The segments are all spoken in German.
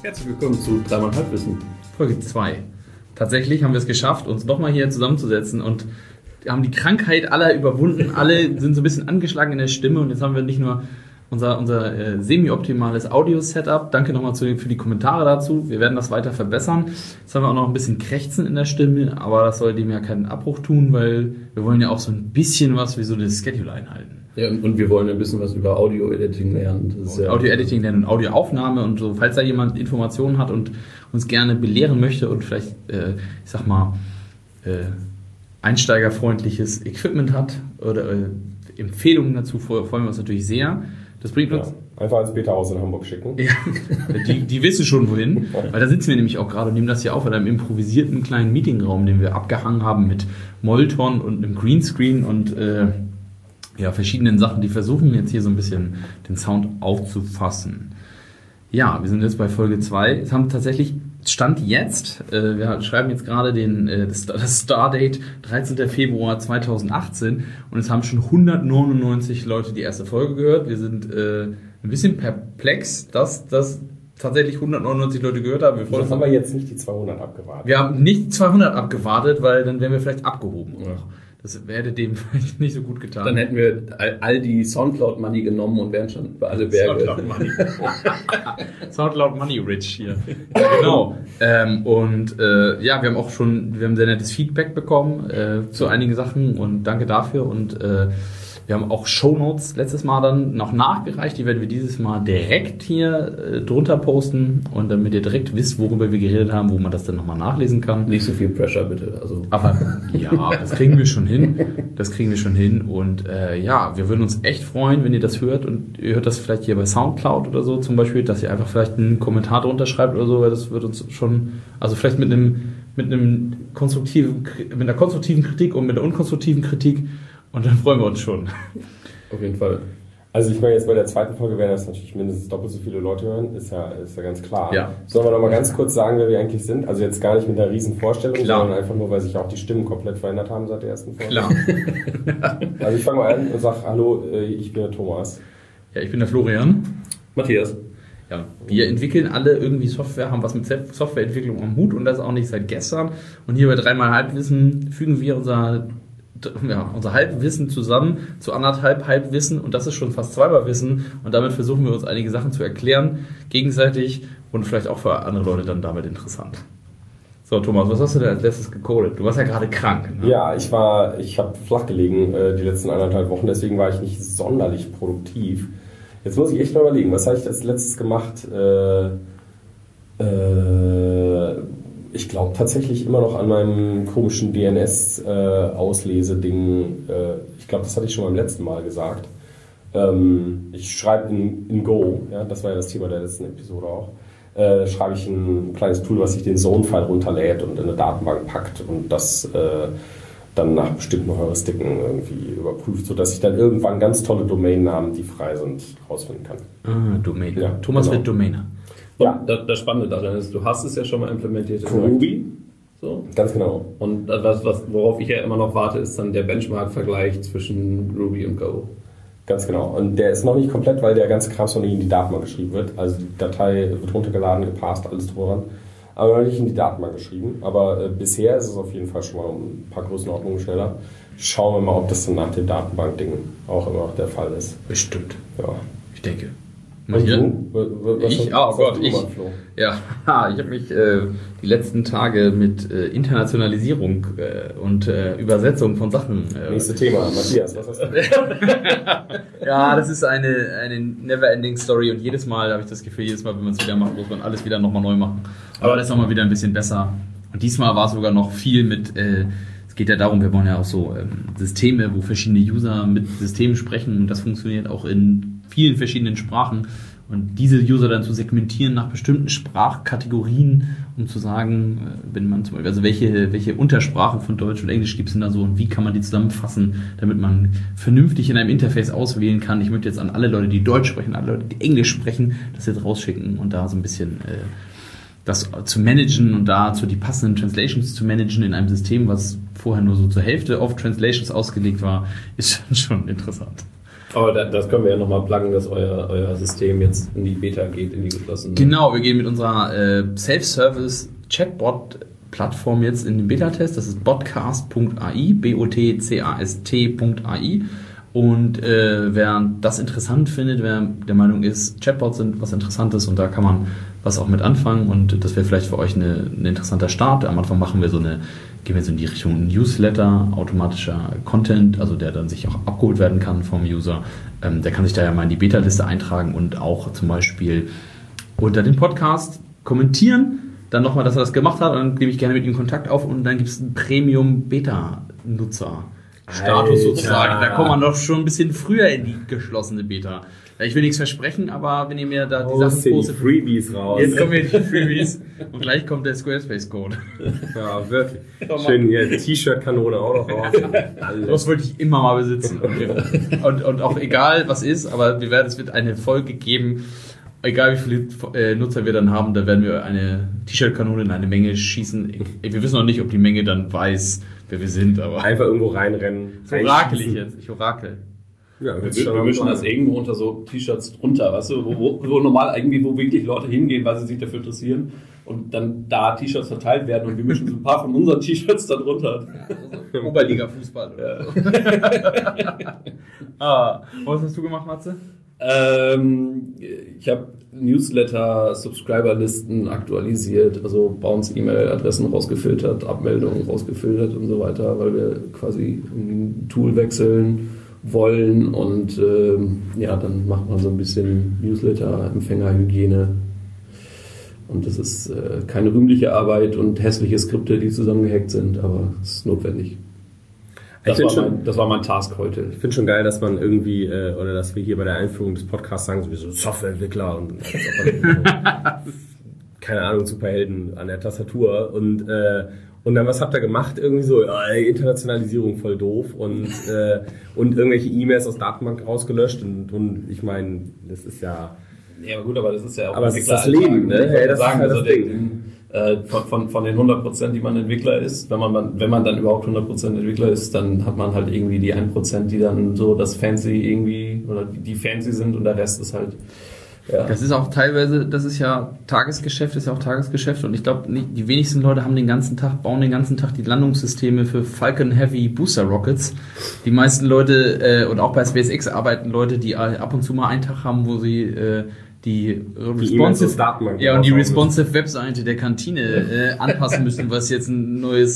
Herzlich willkommen zu 3x Halbwissen. Folge 2. Tatsächlich haben wir es geschafft, uns nochmal hier zusammenzusetzen und haben die Krankheit aller überwunden. Alle sind so ein bisschen angeschlagen in der Stimme und jetzt haben wir nicht nur unser semi-optimales Audio-Setup. Danke nochmal für die Kommentare dazu. Wir werden das weiter verbessern. Jetzt haben wir auch noch ein bisschen Krächzen in der Stimme, aber das soll dem ja keinen Abbruch tun, weil wir wollen ja auch so ein bisschen was wie so das Schedule einhalten. Ja, und wir wollen ein bisschen was über Audio-Editing lernen. Audio-Editing lernen und Audio-Aufnahme und so. Falls da jemand Informationen hat und uns gerne belehren möchte und vielleicht, einsteigerfreundliches Equipment hat oder Empfehlungen dazu, freuen wir uns natürlich sehr. Das bringt uns... Ja, einfach ins Beta-Haus in Hamburg schicken. Ja, die wissen schon wohin, weil da sitzen wir nämlich auch gerade und nehmen das hier auf in einem improvisierten kleinen Meetingraum, den wir abgehangen haben mit Molton und einem Greenscreen und verschiedenen Sachen, die versuchen jetzt hier so ein bisschen den Sound aufzufassen. Ja, wir sind jetzt bei Folge 2. Es haben tatsächlich, Stand jetzt, wir schreiben jetzt gerade das Stardate 13. Februar 2018 und es haben schon 199 Leute die erste Folge gehört. Wir sind ein bisschen perplex, dass das tatsächlich 199 Leute gehört haben. Das haben wir jetzt nicht die 200 abgewartet. Wir haben nicht 200 abgewartet, weil dann wären wir vielleicht abgehoben. Ja. Das hätte dem vielleicht nicht so gut getan. Dann hätten wir all die Soundcloud-Money genommen und wären schon über alle Berge. Soundcloud-Money. Soundcloud-Money-Rich hier. Ja, genau. Wir haben sehr nettes Feedback bekommen zu einigen Sachen und danke dafür. Und wir haben auch Shownotes letztes Mal dann noch nachgereicht. Die werden wir dieses Mal direkt hier drunter posten und damit ihr direkt wisst, worüber wir geredet haben, wo man das dann nochmal nachlesen kann. Nicht so viel Pressure, bitte. Aber ja, das kriegen wir schon hin. Und wir würden uns echt freuen, wenn ihr das hört. Und ihr hört das vielleicht hier bei Soundcloud oder so zum Beispiel, dass ihr einfach vielleicht einen Kommentar drunter schreibt oder so, weil das wird uns schon, also vielleicht mit einer konstruktiven Kritik und mit einer unkonstruktiven Kritik. Und dann freuen wir uns schon. Auf jeden Fall. Also ich meine, jetzt bei der zweiten Folge werden das natürlich mindestens doppelt so viele Leute hören, ist ja ganz klar. Ja. Sollen wir noch mal ganz kurz sagen, wer wir eigentlich sind? Also jetzt gar nicht mit einer riesen Vorstellung, sondern einfach nur, weil sich auch die Stimmen komplett verändert haben seit der ersten Folge. Klar. Also ich fange mal an und sage, hallo, ich bin der Thomas. Ja, ich bin der Florian. Matthias. Ja, wir entwickeln alle irgendwie Software, haben was mit Softwareentwicklung am Hut und das auch nicht seit gestern. Und hier bei 3x Halbwissen fügen wir unser Halbwissen zusammen zu 1,5 Halbwissen und das ist schon fast 2x Wissen und damit versuchen wir uns einige Sachen zu erklären, gegenseitig und vielleicht auch für andere Leute dann damit interessant. So Thomas, was hast du denn als letztes gecodet? Du warst ja gerade krank. Ne? Ja, ich habe flach gelegen die letzten 1,5 Wochen, deswegen war ich nicht sonderlich produktiv. Jetzt muss ich echt mal überlegen, was habe ich als letztes gemacht? Ich glaube tatsächlich immer noch an meinem komischen DNS-Auslese-Ding. Ich glaube, das hatte ich schon beim letzten Mal gesagt. Ich schreibe in Go, ja, das war ja das Thema der letzten Episode auch, schreibe ich ein kleines Tool, was sich den Zone-File runterlädt und in eine Datenbank packt und das dann nach bestimmten Heuristiken irgendwie überprüft, sodass ich dann irgendwann ganz tolle Domainnamen, die frei sind, rausfinden kann. Domain. Ja, Thomas genau. wird Domainer. Ja, das Spannende daran ist, du hast es ja schon mal implementiert in Ruby. So. Ganz genau. Und worauf ich ja immer noch warte, ist dann der Benchmark-Vergleich zwischen Ruby und Go. Ganz genau. Und der ist noch nicht komplett, weil der ganze Kram noch nicht in die Datenbank geschrieben wird. Also die Datei wird runtergeladen, gepasst, alles dran. Aber noch nicht in die Datenbank geschrieben. Aber bisher ist es auf jeden Fall schon mal ein paar Größenordnungen schneller. Schauen wir mal, ob das dann nach dem Datenbank-Ding auch immer noch der Fall ist. Bestimmt. Ja. Ich denke. Und du? Ich habe mich die letzten Tage mit Internationalisierung und Übersetzung von Sachen... Nächstes Thema. Matthias, was hast du? Ja, das ist eine never-ending Story und jedes Mal habe ich das Gefühl, wenn man es wieder macht, muss man alles wieder nochmal neu machen. Aber das ist nochmal wieder ein bisschen besser. Und diesmal war es sogar noch viel mit... Es geht ja darum, wir wollen ja auch so Systeme, wo verschiedene User mit Systemen sprechen und das funktioniert auch in vielen verschiedenen Sprachen und diese User dann zu segmentieren nach bestimmten Sprachkategorien, um zu sagen, wenn man zum Beispiel, also welche Untersprachen von Deutsch und Englisch gibt es denn da so und wie kann man die zusammenfassen, damit man vernünftig in einem Interface auswählen kann. Ich möchte jetzt an alle Leute, die Deutsch sprechen, alle Leute, die Englisch sprechen, das jetzt rausschicken und da so ein bisschen das zu managen und dazu die passenden Translations zu managen in einem System, was vorher nur so zur Hälfte auf Translations ausgelegt war, ist schon interessant. Aber das können wir ja nochmal pluggen, dass euer System jetzt in die Beta geht, in die geschlossene. Genau, wir gehen mit unserer Self-Service-Chatbot-Plattform jetzt in den Beta-Test. Das ist botcast.ai, botcast.ai. Und wer das interessant findet, wer der Meinung ist, Chatbots sind was Interessantes und da kann man was auch mit anfangen und das wäre vielleicht für euch ein interessanter Start. Am Anfang gehen wir so in die Richtung Newsletter, automatischer Content, also der dann sich auch abgeholt werden kann vom User. Der kann sich da ja mal in die Beta-Liste eintragen und auch zum Beispiel unter dem Podcast kommentieren, dann nochmal, dass er das gemacht hat und dann nehme ich gerne mit ihm Kontakt auf und dann gibt es einen Premium-Beta-Nutzer. Status sozusagen. Da kommt man doch schon ein bisschen früher in die geschlossene Beta. Ich will nichts versprechen, aber wenn ihr mir da die Sachen postet, Freebies raus. Jetzt kommen jetzt die Freebies und gleich kommt der Squarespace-Code. Ja, wirklich. Schön hier T-Shirt-Kanone auch noch raus. Das wollte ich immer mal besitzen. Und auch egal was ist, aber es wird eine Folge geben, egal wie viele Nutzer wir dann haben, da werden wir eine T-Shirt-Kanone in eine Menge schießen. Wir wissen noch nicht, ob die Menge dann weiß, wer wir sind, aber einfach irgendwo reinrennen. So orakel ich jetzt. Ich orakel. Ja, wir mischen das irgendwo unter so T-Shirts drunter, weißt du, wo normal irgendwie, wo wirklich Leute hingehen, weil sie sich dafür interessieren und dann da T-Shirts verteilt werden und wir mischen so ein paar von unseren T-Shirts da drunter. Ja, also Oberliga-Fußball oder so. Was hast du gemacht, Matze? Ich habe Newsletter-Subscriber-Listen aktualisiert, also bei uns E-Mail-Adressen rausgefiltert, Abmeldungen rausgefiltert und so weiter, weil wir quasi ein Tool wechseln wollen und dann macht man so ein bisschen Newsletter-Empfängerhygiene und das ist keine rühmliche Arbeit und hässliche Skripte, die zusammengehackt sind, aber es ist notwendig. Das war mein Task heute. Ich finde schon geil, dass man irgendwie, oder dass wir hier bei der Einführung des Podcasts sagen, sowieso Softwareentwickler und keine Ahnung, Superhelden an der Tastatur und dann was habt ihr gemacht? Irgendwie so, Internationalisierung voll doof und irgendwelche E-Mails aus Datenbank rausgelöscht und ich meine, das ist ja... Ja, gut, aber das ist ja auch... Aber es ist das Leben, ne? Ja, das sagen, ist halt das Ding. Von den 100%, die man Entwickler ist, wenn man dann überhaupt 100% Entwickler ist, dann hat man halt irgendwie die 1%, die dann so das Fancy irgendwie, oder die fancy sind und der Rest ist halt... Ja. Das ist auch teilweise, das ist ja Tagesgeschäft und ich glaube, die wenigsten Leute bauen den ganzen Tag die Landungssysteme für Falcon Heavy Booster Rockets. Die meisten Leute, und auch bei SpaceX arbeiten Leute, die ab und zu mal einen Tag haben, wo sie die responsive Webseite der Kantine anpassen müssen, was jetzt neue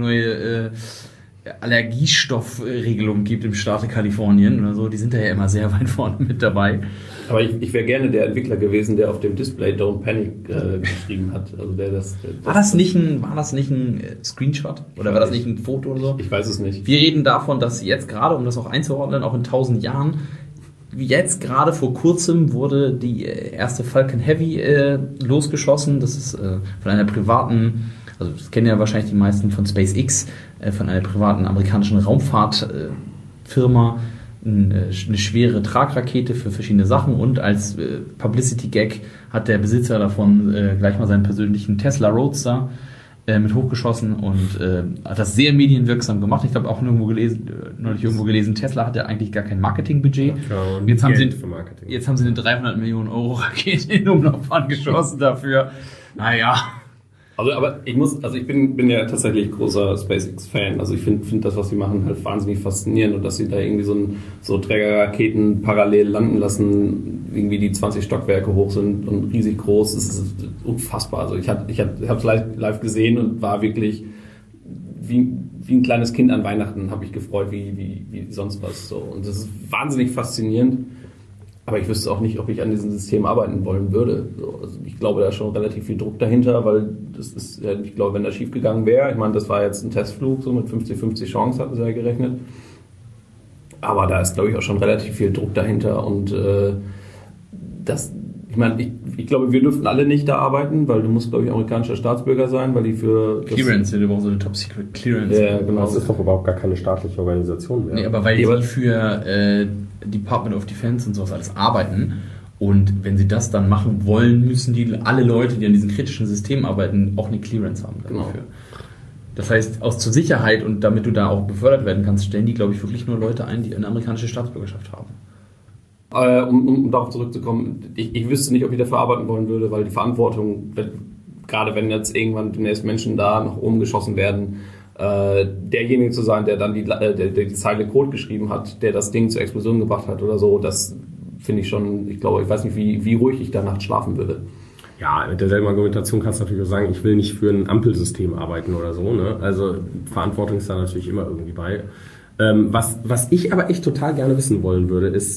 Allergiestoffregelung gibt im Staate Kalifornien oder so. Die sind da ja immer sehr weit vorne mit dabei. Aber ich wäre gerne der Entwickler gewesen, der auf dem Display Don't Panic geschrieben hat. Also war das nicht ein Screenshot? Oder war das nicht ein Foto oder so? Ich weiß es nicht. Wir reden davon, dass jetzt gerade, um das auch einzuordnen, auch in 1000 Jahren, jetzt gerade vor kurzem wurde die erste Falcon Heavy losgeschossen. Das ist von einer privaten, also das kennen ja wahrscheinlich die meisten von SpaceX, von einer privaten amerikanischen Raumfahrtfirma, eine schwere Tragrakete für verschiedene Sachen und als Publicity-Gag hat der Besitzer davon gleich mal seinen persönlichen Tesla Roadster mit hochgeschossen und hat das sehr medienwirksam gemacht. Ich glaube auch neulich irgendwo gelesen, Tesla hatte eigentlich gar kein Marketingbudget. Ja, jetzt haben sie eine 300 Millionen Euro Rakete in Umlaufbahn geschossen dafür. Naja. Ich bin ja tatsächlich großer SpaceX-Fan. Also ich finde das, was sie machen, halt wahnsinnig faszinierend und dass sie da irgendwie so Trägerraketen parallel landen lassen, irgendwie die 20 Stockwerke hoch sind und riesig groß, das ist unfassbar. Also ich habe es live gesehen und war wirklich wie ein kleines Kind an Weihnachten, habe ich gefreut, wie sonst was. So. Und das ist wahnsinnig faszinierend. Aber ich wüsste auch nicht, ob ich an diesem System arbeiten wollen würde. Also ich glaube, da ist schon relativ viel Druck dahinter, weil das ist, ich glaube, wenn das schief gegangen wäre, ich meine, das war jetzt ein Testflug, so mit 50-50 Chance hatten sie ja gerechnet. Aber da ist, glaube ich, auch schon relativ viel Druck dahinter und ich glaube, wir dürften alle nicht da arbeiten, weil du musst, glaube ich, amerikanischer Staatsbürger sein, weil die für... Clearance, du brauchst so eine Top-Secret-Clearance. Ja, genau. Das ist doch überhaupt gar keine staatliche Organisation mehr. Nee, aber weil die für Department of Defense und sowas alles arbeiten und wenn sie das dann machen wollen, müssen alle Leute, die an diesen kritischen Systemen arbeiten, auch eine Clearance haben dafür. Genau. Das heißt, zur Sicherheit und damit du da auch befördert werden kannst, stellen die, glaube ich, wirklich nur Leute ein, die eine amerikanische Staatsbürgerschaft haben. Um darauf zurückzukommen, ich wüsste nicht, ob ich dafür arbeiten wollen würde, weil die Verantwortung, gerade wenn jetzt irgendwann demnächst Menschen da nach oben geschossen werden, derjenige zu sein, der dann die Zeile Code geschrieben hat, der das Ding zur Explosion gebracht hat oder so, das finde ich schon, ich weiß nicht, wie ruhig ich da nachts schlafen würde. Ja, mit derselben Argumentation kannst du natürlich auch sagen, ich will nicht für ein Ampelsystem arbeiten oder so. Ne? Also Verantwortung ist da natürlich immer irgendwie bei. Was ich aber echt total gerne wissen wollen würde, ist,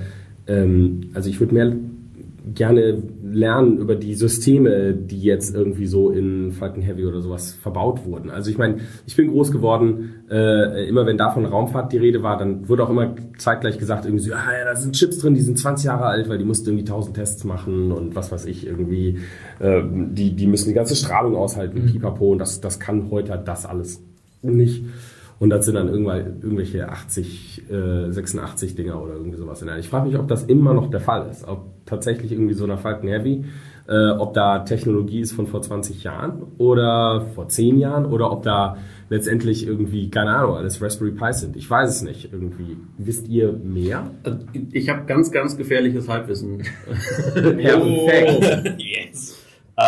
also ich würde mehr gerne lernen über die Systeme, die jetzt irgendwie so in Falcon Heavy oder sowas verbaut wurden. Also ich meine, ich bin groß geworden, immer wenn da von Raumfahrt die Rede war, dann wurde auch immer zeitgleich gesagt, irgendwie so, ja, da sind Chips drin, die sind 20 Jahre alt, weil die mussten irgendwie 1000 Tests machen und was weiß ich, irgendwie, die müssen die ganze Strahlung aushalten, pipapo, und das kann heute das alles nicht. Und das sind dann irgendwelche 86 Dinger oder irgendwie sowas. Ich frage mich, ob das immer noch der Fall ist. Ob tatsächlich irgendwie so eine Falcon Heavy, ob da Technologie ist von vor 20 Jahren oder vor 10 Jahren oder ob da letztendlich irgendwie, keine Ahnung, alles Raspberry Pi sind. Ich weiß es nicht. Irgendwie. Wisst ihr mehr? Ich habe ganz, ganz gefährliches Halbwissen. Perfekt. Yes.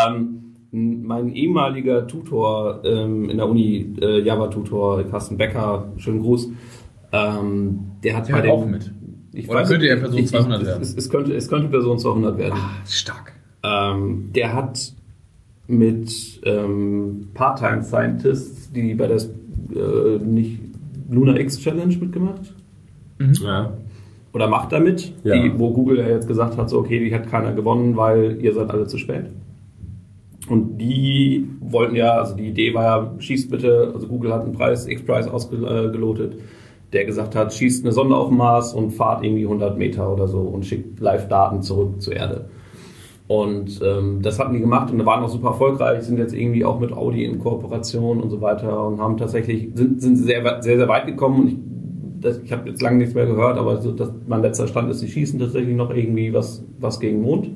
Mein ehemaliger Tutor in der Uni, Java-Tutor, Carsten Becker, schönen Gruß, der hat bei dem... auch mit. Oder könnte er Person 200 werden? Es könnte Person 200 werden. Stark. Der hat mit Part-Time-Scientists, die bei der nicht Lunar X Challenge mitgemacht. Ja. Oder macht damit, Ja. wo Google ja jetzt gesagt hat, so okay, die hat keiner gewonnen, weil ihr seid alle zu spät. Und die wollten ja, also die Idee war ja, schießt bitte, also Google hat einen X-Prize ausgelotet, der gesagt hat, schießt eine Sonde auf den Mars und fahrt irgendwie 100 Meter oder so und schickt Live-Daten zurück zur Erde. Und das hatten die gemacht und waren auch super erfolgreich, sind jetzt irgendwie auch mit Audi in Kooperation und so weiter und haben tatsächlich, sind sehr, sehr, sehr weit gekommen. Und ich habe jetzt lange nichts mehr gehört, aber so, mein letzter Stand ist, sie schießen tatsächlich noch irgendwie was gegen den Mond.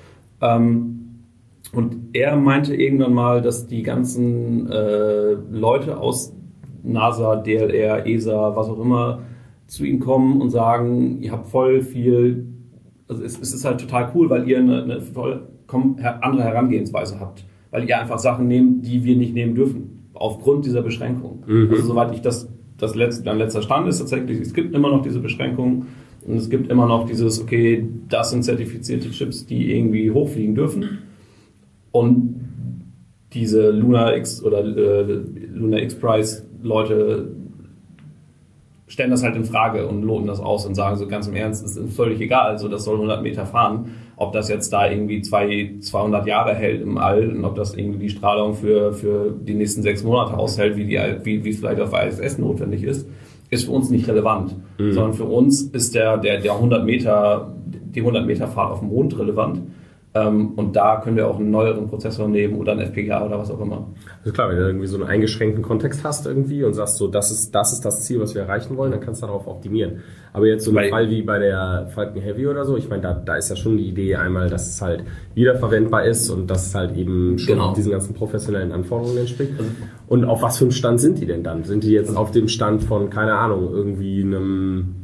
Und er meinte irgendwann mal, dass die ganzen Leute aus NASA, DLR, ESA, was auch immer, zu ihm kommen und sagen, ihr habt voll viel, also es ist halt total cool, weil ihr eine vollkommen andere Herangehensweise habt. Weil ihr einfach Sachen nehmt, die wir nicht nehmen dürfen, aufgrund dieser Beschränkung. Also soweit ich mein letzter Stand ist tatsächlich, es gibt immer noch diese Beschränkungen und es gibt immer noch dieses, okay, das sind zertifizierte Chips, die irgendwie hochfliegen dürfen. Und diese Lunar X oder Lunar X Prize Leute stellen das halt in Frage und loten das aus und sagen so ganz im Ernst, es ist völlig egal, also das soll 100 Meter fahren, ob das jetzt da irgendwie 200 Jahre hält im All und ob das irgendwie die Strahlung für die nächsten 6 Monate aushält, wie es vielleicht auf der ISS notwendig ist für uns nicht relevant, sondern für uns ist der 100 Meter, die 100 Meter Fahrt auf dem Mond relevant. Und da können wir auch einen neueren Prozessor nehmen oder einen FPGA oder was auch immer. Also klar, wenn du irgendwie so einen eingeschränkten Kontext hast irgendwie und sagst so, das ist das Ziel, was wir erreichen wollen, dann kannst du darauf optimieren. Aber jetzt so ein Fall wie bei der Falcon Heavy oder so, ich meine, da ist ja schon die Idee einmal, dass es halt wiederverwendbar ist und dass es halt eben schon diesen ganzen professionellen Anforderungen entspricht. Und auf was für einem Stand sind die denn dann? Sind die jetzt auf dem Stand von, keine Ahnung, irgendwie einem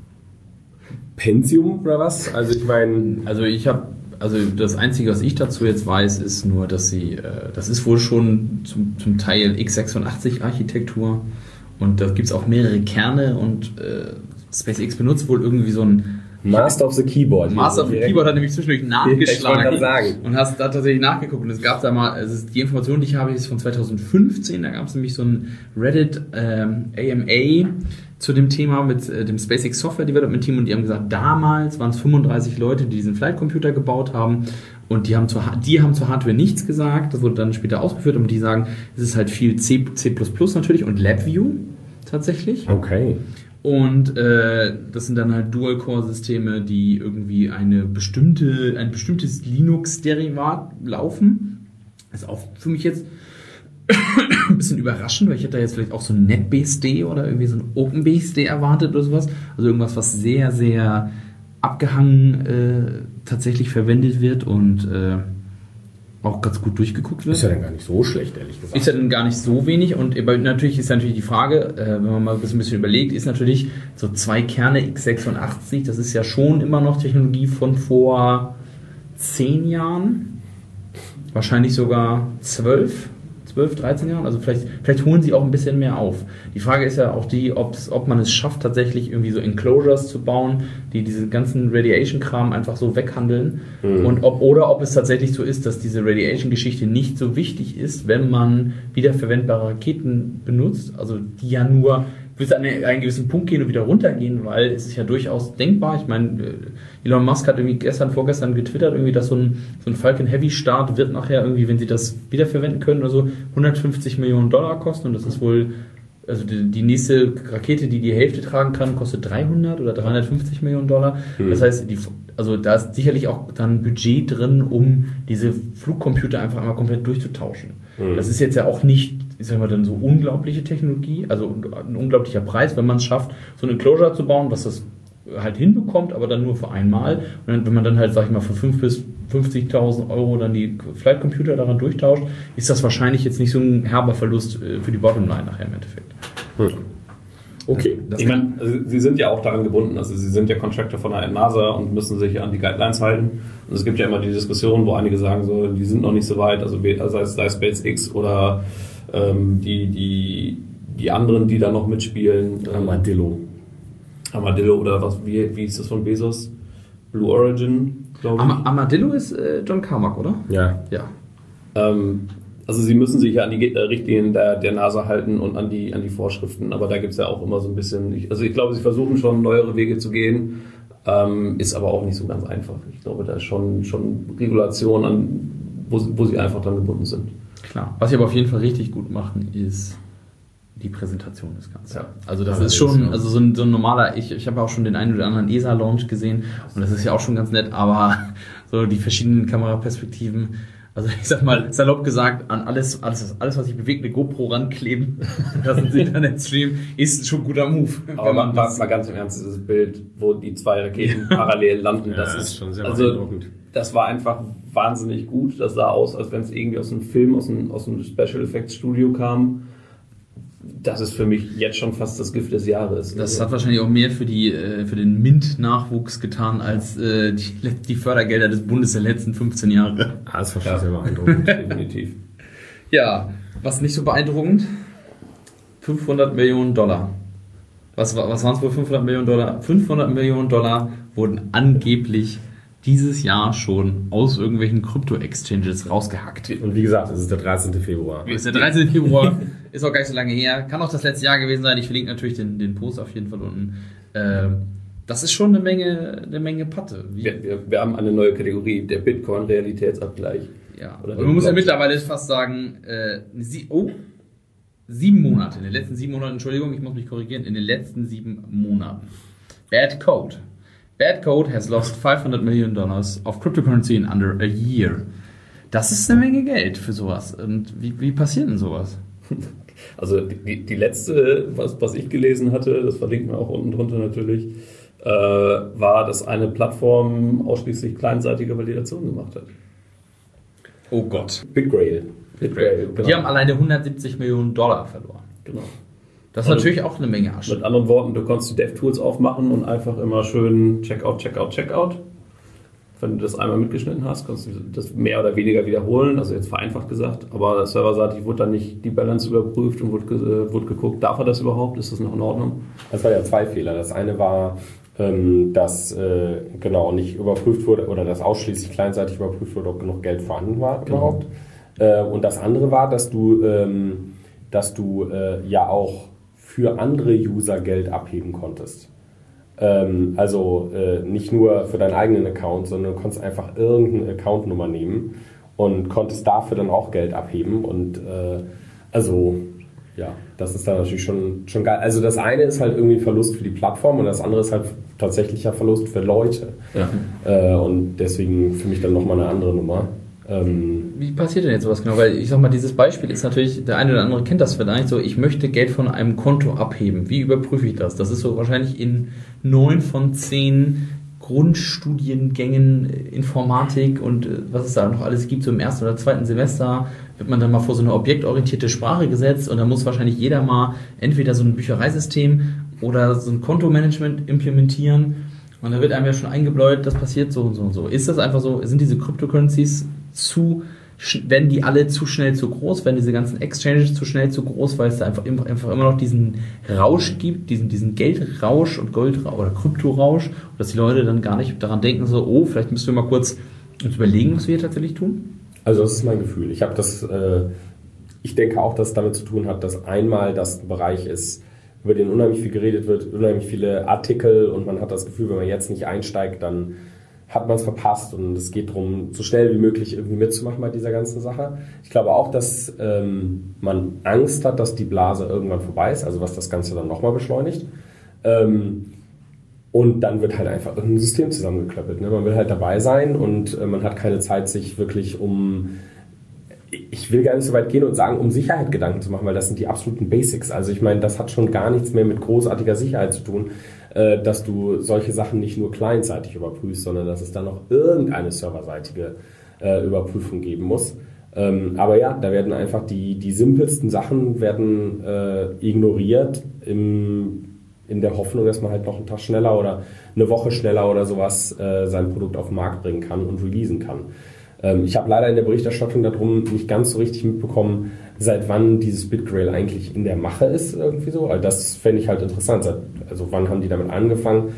Pentium oder was? Also ich meine... Also das Einzige, was ich dazu jetzt weiß, ist nur, dass das ist wohl schon zum Teil x86-Architektur und da gibt es auch mehrere Kerne und SpaceX benutzt wohl irgendwie so ein Master of the Keyboard. Master of the Keyboard hat nämlich zwischendurch nachgeschlagen sagen. Und hast da tatsächlich nachgeguckt. Und es gab da mal, also die Information, die ich habe, ist von 2015. Da gab es nämlich so ein Reddit AMA zu dem Thema mit dem SpaceX Software Development Team und die haben gesagt, damals waren es 35 Leute, die diesen Flight Computer gebaut haben und die haben zur Hardware nichts gesagt. Das wurde dann später ausgeführt und die sagen, es ist halt viel C++ natürlich und LabVIEW tatsächlich. Okay. Und das sind dann halt Dual-Core-Systeme, die irgendwie ein bestimmtes Linux-Derivat laufen. Das ist auch für mich jetzt ein bisschen überraschend, weil ich hätte da jetzt vielleicht auch so ein NetBSD oder irgendwie so ein OpenBSD erwartet oder sowas. Also irgendwas, was sehr, sehr abgehangen tatsächlich verwendet wird und auch ganz gut durchgeguckt wird. Ist ja dann gar nicht so schlecht, ehrlich gesagt. Ist ja dann gar nicht so wenig und natürlich ist natürlich die Frage, wenn man mal ein bisschen überlegt, ist natürlich so 2 Kerne x86, das ist ja schon immer noch Technologie von vor 10 Jahren, wahrscheinlich sogar 12, 13 Jahren, also vielleicht holen sie auch ein bisschen mehr auf. Die Frage ist ja auch die, ob man es schafft, tatsächlich irgendwie so Enclosures zu bauen, die diesen ganzen Radiation-Kram einfach so weghandeln und ob es tatsächlich so ist, dass diese Radiation-Geschichte nicht so wichtig ist, wenn man wiederverwendbare Raketen benutzt, also die ja nur bis an einen gewissen Punkt gehen und wieder runtergehen, weil es ist ja durchaus denkbar. Ich meine, Elon Musk hat irgendwie vorgestern getwittert, irgendwie, dass so ein Falcon Heavy Start wird nachher irgendwie, wenn sie das wiederverwenden können oder so, $150 Millionen kosten und das ist wohl, also die nächste Rakete, die Hälfte tragen kann, kostet 300 oder 350 Millionen $. Das heißt, also da ist sicherlich auch dann Budget drin, um diese Flugcomputer einfach einmal komplett durchzutauschen. Das ist jetzt ja auch nicht, ich sag mal, dann so unglaubliche Technologie, also ein unglaublicher Preis, wenn man es schafft, so eine Enclosure zu bauen, was das halt hinbekommt, aber dann nur für einmal. Und dann, wenn man dann halt, sag ich mal, für 5.000 bis 50.000 Euro dann die Flight Computer daran durchtauscht, ist das wahrscheinlich jetzt nicht so ein herber Verlust für die Bottomline nachher im Endeffekt. Okay. Ich meine, also sie sind ja auch daran gebunden, also sie sind ja Contractor von der NASA und müssen sich an die Guidelines halten. Und es gibt ja immer die Diskussion, wo einige sagen, so, die sind noch nicht so weit, also sei es SpaceX oder die anderen, die da noch mitspielen. Armadillo oder was, wie ist das von Bezos? Blue Origin, glaube ich. Armadillo ist John Carmack, oder? Ja. Also sie müssen sich ja an die Richtlinien der NASA halten und an die Vorschriften, aber da gibt es ja auch immer so ein bisschen, ich glaube, sie versuchen schon neuere Wege zu gehen, ist aber auch nicht so ganz einfach. Ich glaube, da ist schon Regulation an, wo sie einfach dann gebunden sind. Klar. Was sie aber auf jeden Fall richtig gut machen, ist die Präsentation des Ganzen. Ja. Also das ist schon, also so ein normaler, ich habe auch schon den einen oder anderen ESA-Launch gesehen und das ist ja auch schon ganz nett, aber so die verschiedenen Kameraperspektiven, also ich sag mal, salopp gesagt, an alles was sich bewegt, eine GoPro rankleben, das ist ein Internetstream, ist schon ein guter Move. Aber man mal ganz im Ernst, dieses Bild, wo die 2 Raketen parallel landen, das ist schon sehr beeindruckend. Das war einfach wahnsinnig gut. Das sah aus, als wenn es irgendwie aus einem Film, aus einem Special Effects Studio kam. Das ist für mich jetzt schon fast das Gift des Jahres. Das hat wahrscheinlich auch mehr für den MINT-Nachwuchs getan als die Fördergelder des Bundes der letzten 15 Jahre. Das war schon sehr beeindruckend. Definitiv. Ja, was nicht so beeindruckend? $500 Millionen. Was waren es für $500 Millionen? $500 Millionen wurden angeblich dieses Jahr schon aus irgendwelchen Krypto-Exchanges rausgehackt. Und wie gesagt, es ist der 13. Februar. Es ist der 13. Februar, ist auch gar nicht so lange her. Kann auch das letzte Jahr gewesen sein. Ich verlinke natürlich den Post auf jeden Fall unten. Das ist schon eine Menge Patte. Wir haben eine neue Kategorie, der Bitcoin-Realitätsabgleich. Ja, und man muss ja mittlerweile fast sagen, 7 Monate, in den letzten 7 Monaten, Entschuldigung, ich muss mich korrigieren, in den letzten 7 Monaten. Bad Code has lost $500 million of cryptocurrency in under a year. Das ist eine Menge Geld für sowas. Und wie passiert denn sowas? Also die letzte, was ich gelesen hatte, das verlinkt man auch unten drunter natürlich, war, dass eine Plattform ausschließlich kleinseitige Validation gemacht hat. Oh Gott. BitGrail. Genau. Die haben alleine $170 Millionen verloren. Genau. Das ist natürlich auch eine Menge Asche. Mit anderen Worten, du konntest die DevTools aufmachen und einfach immer schön Checkout. Wenn du das einmal mitgeschnitten hast, kannst du das mehr oder weniger wiederholen, also jetzt vereinfacht gesagt, aber serverseitig wurde dann nicht die Balance überprüft und wurde geguckt, darf er das überhaupt, ist das noch in Ordnung? Das war ja 2 Fehler. Das eine war, dass nicht überprüft wurde oder dass ausschließlich kleinseitig überprüft wurde, ob genug Geld vorhanden war überhaupt. Und das andere war, dass du ja auch für andere User Geld abheben konntest. Nicht nur für deinen eigenen Account, sondern du konntest einfach irgendeine Accountnummer nehmen und konntest dafür dann auch Geld abheben. Und das ist dann natürlich schon geil. Also das eine ist halt irgendwie ein Verlust für die Plattform und das andere ist halt tatsächlicher Verlust für Leute. Ja. Und deswegen für mich dann nochmal eine andere Nummer. Wie passiert denn jetzt sowas genau? Weil ich sag mal, dieses Beispiel ist natürlich, der eine oder andere kennt das vielleicht so, ich möchte Geld von einem Konto abheben. Wie überprüfe ich das? Das ist so wahrscheinlich in 9 von 10 Grundstudiengängen Informatik und was es da noch alles gibt, so im ersten oder zweiten Semester wird man dann mal vor so eine objektorientierte Sprache gesetzt und da muss wahrscheinlich jeder mal entweder so ein Büchereisystem oder so ein Kontomanagement implementieren und da wird einem ja schon eingebläut, das passiert so und so und so. Ist das einfach so, sind diese Cryptocurrencies werden die alle zu schnell zu groß, werden diese ganzen Exchanges zu schnell zu groß, weil es da einfach immer noch diesen Rausch gibt, diesen Geldrausch und Goldrausch oder Kryptorausch, dass die Leute dann gar nicht daran denken, so, oh, vielleicht müssen wir mal kurz uns überlegen, was wir hier tatsächlich tun? Also das ist mein Gefühl. Ich denke auch, dass es damit zu tun hat, dass einmal das ein Bereich ist, über den unheimlich viel geredet wird, unheimlich viele Artikel und man hat das Gefühl, wenn man jetzt nicht einsteigt, dann hat man es verpasst und es geht darum, so schnell wie möglich irgendwie mitzumachen bei dieser ganzen Sache. Ich glaube auch, dass man Angst hat, dass die Blase irgendwann vorbei ist, also was das Ganze dann nochmal beschleunigt. Und dann wird halt einfach irgendein System zusammengeklöppelt. Ne? Man will halt dabei sein und man hat keine Zeit, sich wirklich ich will gar nicht so weit gehen und sagen, um Sicherheit Gedanken zu machen, weil das sind die absoluten Basics. Also ich meine, das hat schon gar nichts mehr mit großartiger Sicherheit zu tun, dass du solche Sachen nicht nur clientseitig überprüfst, sondern dass es dann noch irgendeine serverseitige Überprüfung geben muss. Aber ja, da werden einfach die simpelsten Sachen werden ignoriert in der Hoffnung, dass man halt noch einen Tag schneller oder eine Woche schneller oder sowas sein Produkt auf den Markt bringen kann und releasen kann. Ich habe leider in der Berichterstattung darum nicht ganz so richtig mitbekommen, seit wann dieses BitGrail eigentlich in der Mache ist, irgendwie so. Also das fände ich halt interessant. Also wann haben die damit angefangen,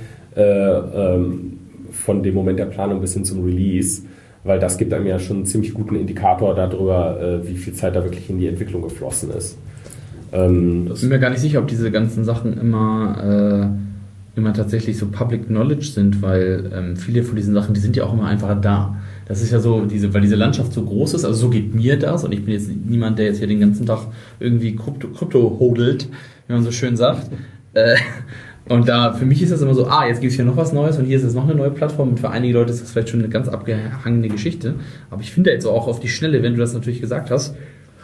von dem Moment der Planung bis hin zum Release, weil das gibt einem ja schon einen ziemlich guten Indikator darüber, wie viel Zeit da wirklich in die Entwicklung geflossen ist. Ich bin mir gar nicht sicher, ob diese ganzen Sachen immer tatsächlich so Public Knowledge sind, weil viele von diesen Sachen, die sind ja auch immer einfach da. Das ist ja so, weil diese Landschaft so groß ist, also so geht mir das und ich bin jetzt niemand, der jetzt hier den ganzen Tag irgendwie Krypto hodelt, wie man so schön sagt. Und da, für mich ist das immer so, jetzt gibt es hier noch was Neues und hier ist jetzt noch eine neue Plattform und für einige Leute ist das vielleicht schon eine ganz abgehangene Geschichte. Aber ich finde jetzt auch auf die Schnelle, wenn du das natürlich gesagt hast.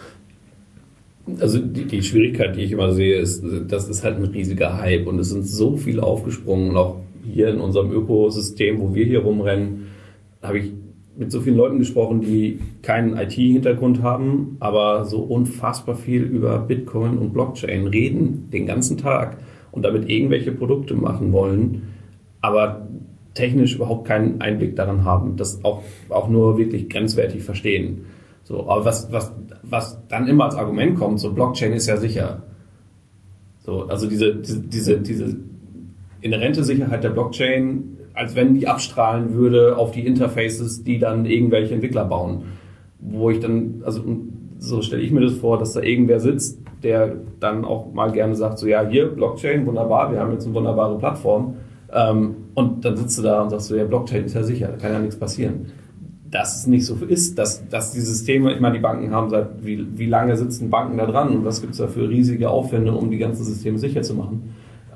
Also die Schwierigkeit, die ich immer sehe, ist, das ist halt ein riesiger Hype und es sind so viele aufgesprungen und auch hier in unserem Ökosystem, wo wir hier rumrennen, habe ich mit so vielen Leuten gesprochen, die keinen IT-Hintergrund haben, aber so unfassbar viel über Bitcoin und Blockchain reden den ganzen Tag und damit irgendwelche Produkte machen wollen, aber technisch überhaupt keinen Einblick daran haben, das auch nur wirklich grenzwertig verstehen. So, aber was dann immer als Argument kommt, so Blockchain ist ja sicher. So, also diese inhärente Sicherheit der Blockchain, als wenn die abstrahlen würde auf die Interfaces, die dann irgendwelche Entwickler bauen. Wo ich dann, also so stelle ich mir das vor, dass da irgendwer sitzt, der dann auch mal gerne sagt, so ja, hier, Blockchain, wunderbar, wir haben jetzt eine wunderbare Plattform. Und dann sitzt du da und sagst so, ja, Blockchain ist ja sicher, da kann ja nichts passieren. Dass es nicht so ist, dass die Systeme, ich meine, die Banken haben seit, wie lange sitzen Banken da dran und was gibt es da für riesige Aufwände, um die ganzen Systeme sicher zu machen?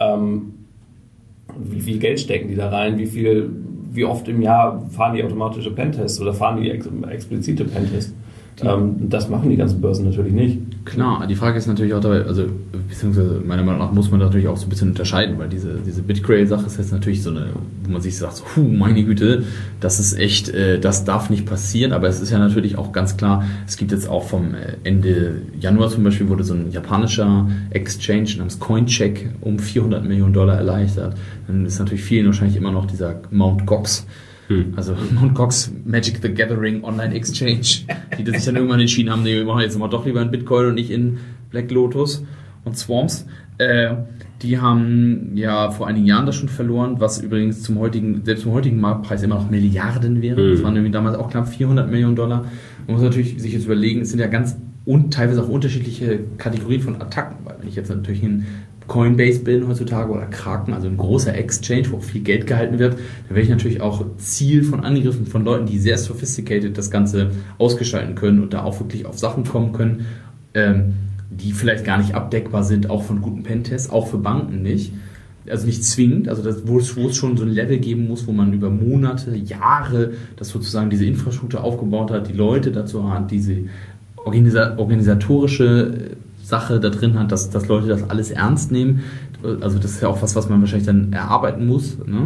Wie viel Geld stecken die da rein? Wie oft im Jahr fahren die automatische Pentests oder fahren die explizite Pentests? Das machen die ganzen Börsen natürlich nicht. Klar, die Frage ist natürlich auch dabei, also beziehungsweise meiner Meinung nach muss man natürlich auch so ein bisschen unterscheiden, weil diese BitGrail-Sache ist jetzt natürlich so eine, wo man sich sagt, so, meine Güte, das ist echt, das darf nicht passieren, aber es ist ja natürlich auch ganz klar, es gibt jetzt auch vom Ende Januar zum Beispiel wurde so ein japanischer Exchange namens Coincheck um $400 Millionen erleichtert. Dann ist natürlich vielen wahrscheinlich immer noch dieser Mt. Gox. Also Mt. Gox Magic the Gathering Online Exchange, die sich dann irgendwann entschieden haben, nee, wir machen jetzt mal doch lieber in Bitcoin und nicht in Black Lotus und Swarms. Die haben ja vor einigen Jahren das schon verloren, was übrigens selbst zum heutigen Marktpreis immer noch Milliarden wäre. Das waren nämlich damals auch knapp $400 Millionen. Man muss natürlich sich jetzt überlegen, es sind ja ganz teilweise auch unterschiedliche Kategorien von Attacken, weil wenn ich jetzt natürlich ein Coinbase bin heutzutage oder Kraken, also ein großer Exchange, wo viel Geld gehalten wird, dann werde ich natürlich auch Ziel von Angriffen von Leuten, die sehr sophisticated das Ganze ausgestalten können und da auch wirklich auf Sachen kommen können, die vielleicht gar nicht abdeckbar sind, auch von guten Pentests, auch für Banken nicht. Also nicht zwingend, also wo es schon so ein Level geben muss, wo man über Monate, Jahre das sozusagen diese Infrastruktur aufgebaut hat, die Leute dazu hat, diese organisatorische Sache da drin hat, dass Leute das alles ernst nehmen. Also das ist ja auch was man wahrscheinlich dann erarbeiten muss. Ne?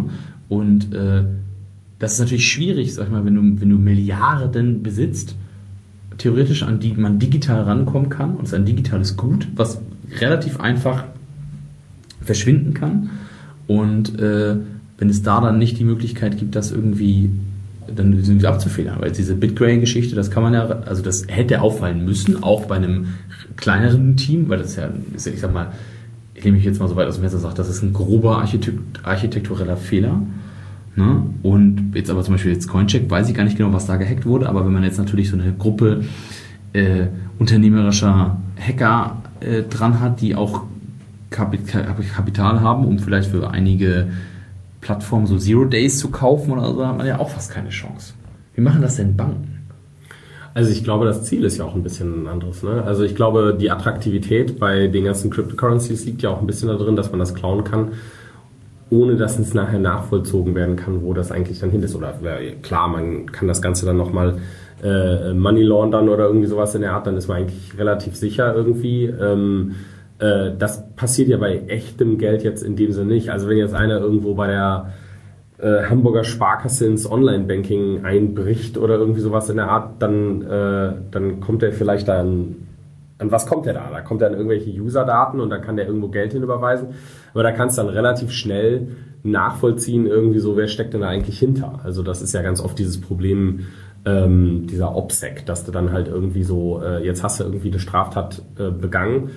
Und das ist natürlich schwierig, sag ich mal, wenn du Milliarden besitzt, theoretisch an die man digital rankommen kann, und es ist ein digitales Gut, was relativ einfach verschwinden kann. Und wenn es da dann nicht die Möglichkeit gibt, das irgendwie abzufedern, weil diese Bitcoin-Geschichte, das kann man ja, also das hätte auffallen müssen, auch bei einem kleineren Team, weil das ja, ich sag mal, ich nehme mich jetzt mal so weit aus dem Fenster und sage, das ist ein grober architektureller Fehler. Ne? Und jetzt aber zum Beispiel jetzt Coincheck, weiß ich gar nicht genau, was da gehackt wurde, aber wenn man jetzt natürlich so eine Gruppe unternehmerischer Hacker dran hat, die auch Kapital haben, um vielleicht für einige Plattformen so Zero Days zu kaufen oder so, hat man ja auch fast keine Chance. Wie machen das denn Banken? Also ich glaube, das Ziel ist ja auch ein bisschen ein anderes. Ne? Also ich glaube, die Attraktivität bei den ganzen Cryptocurrencies liegt ja auch ein bisschen darin, dass man das klauen kann, ohne dass es nachher nachvollzogen werden kann, wo das eigentlich dann hin ist. Oder klar, man kann das Ganze dann nochmal Money laundern oder irgendwie sowas in der Art, dann ist man eigentlich relativ sicher irgendwie. Das passiert ja bei echtem Geld jetzt in dem Sinne nicht. Also wenn jetzt einer irgendwo bei der Hamburger Sparkasse ins Online-Banking einbricht oder irgendwie sowas in der Art, dann kommt er vielleicht an was kommt er da? Da kommt er an irgendwelche User-Daten und dann kann der irgendwo Geld hinüberweisen. Aber da kannst du dann relativ schnell nachvollziehen, irgendwie so, wer steckt denn da eigentlich hinter? Also das ist ja ganz oft dieses Problem dieser OPSEC, dass du dann halt irgendwie so, jetzt hast du irgendwie eine Straftat begangen,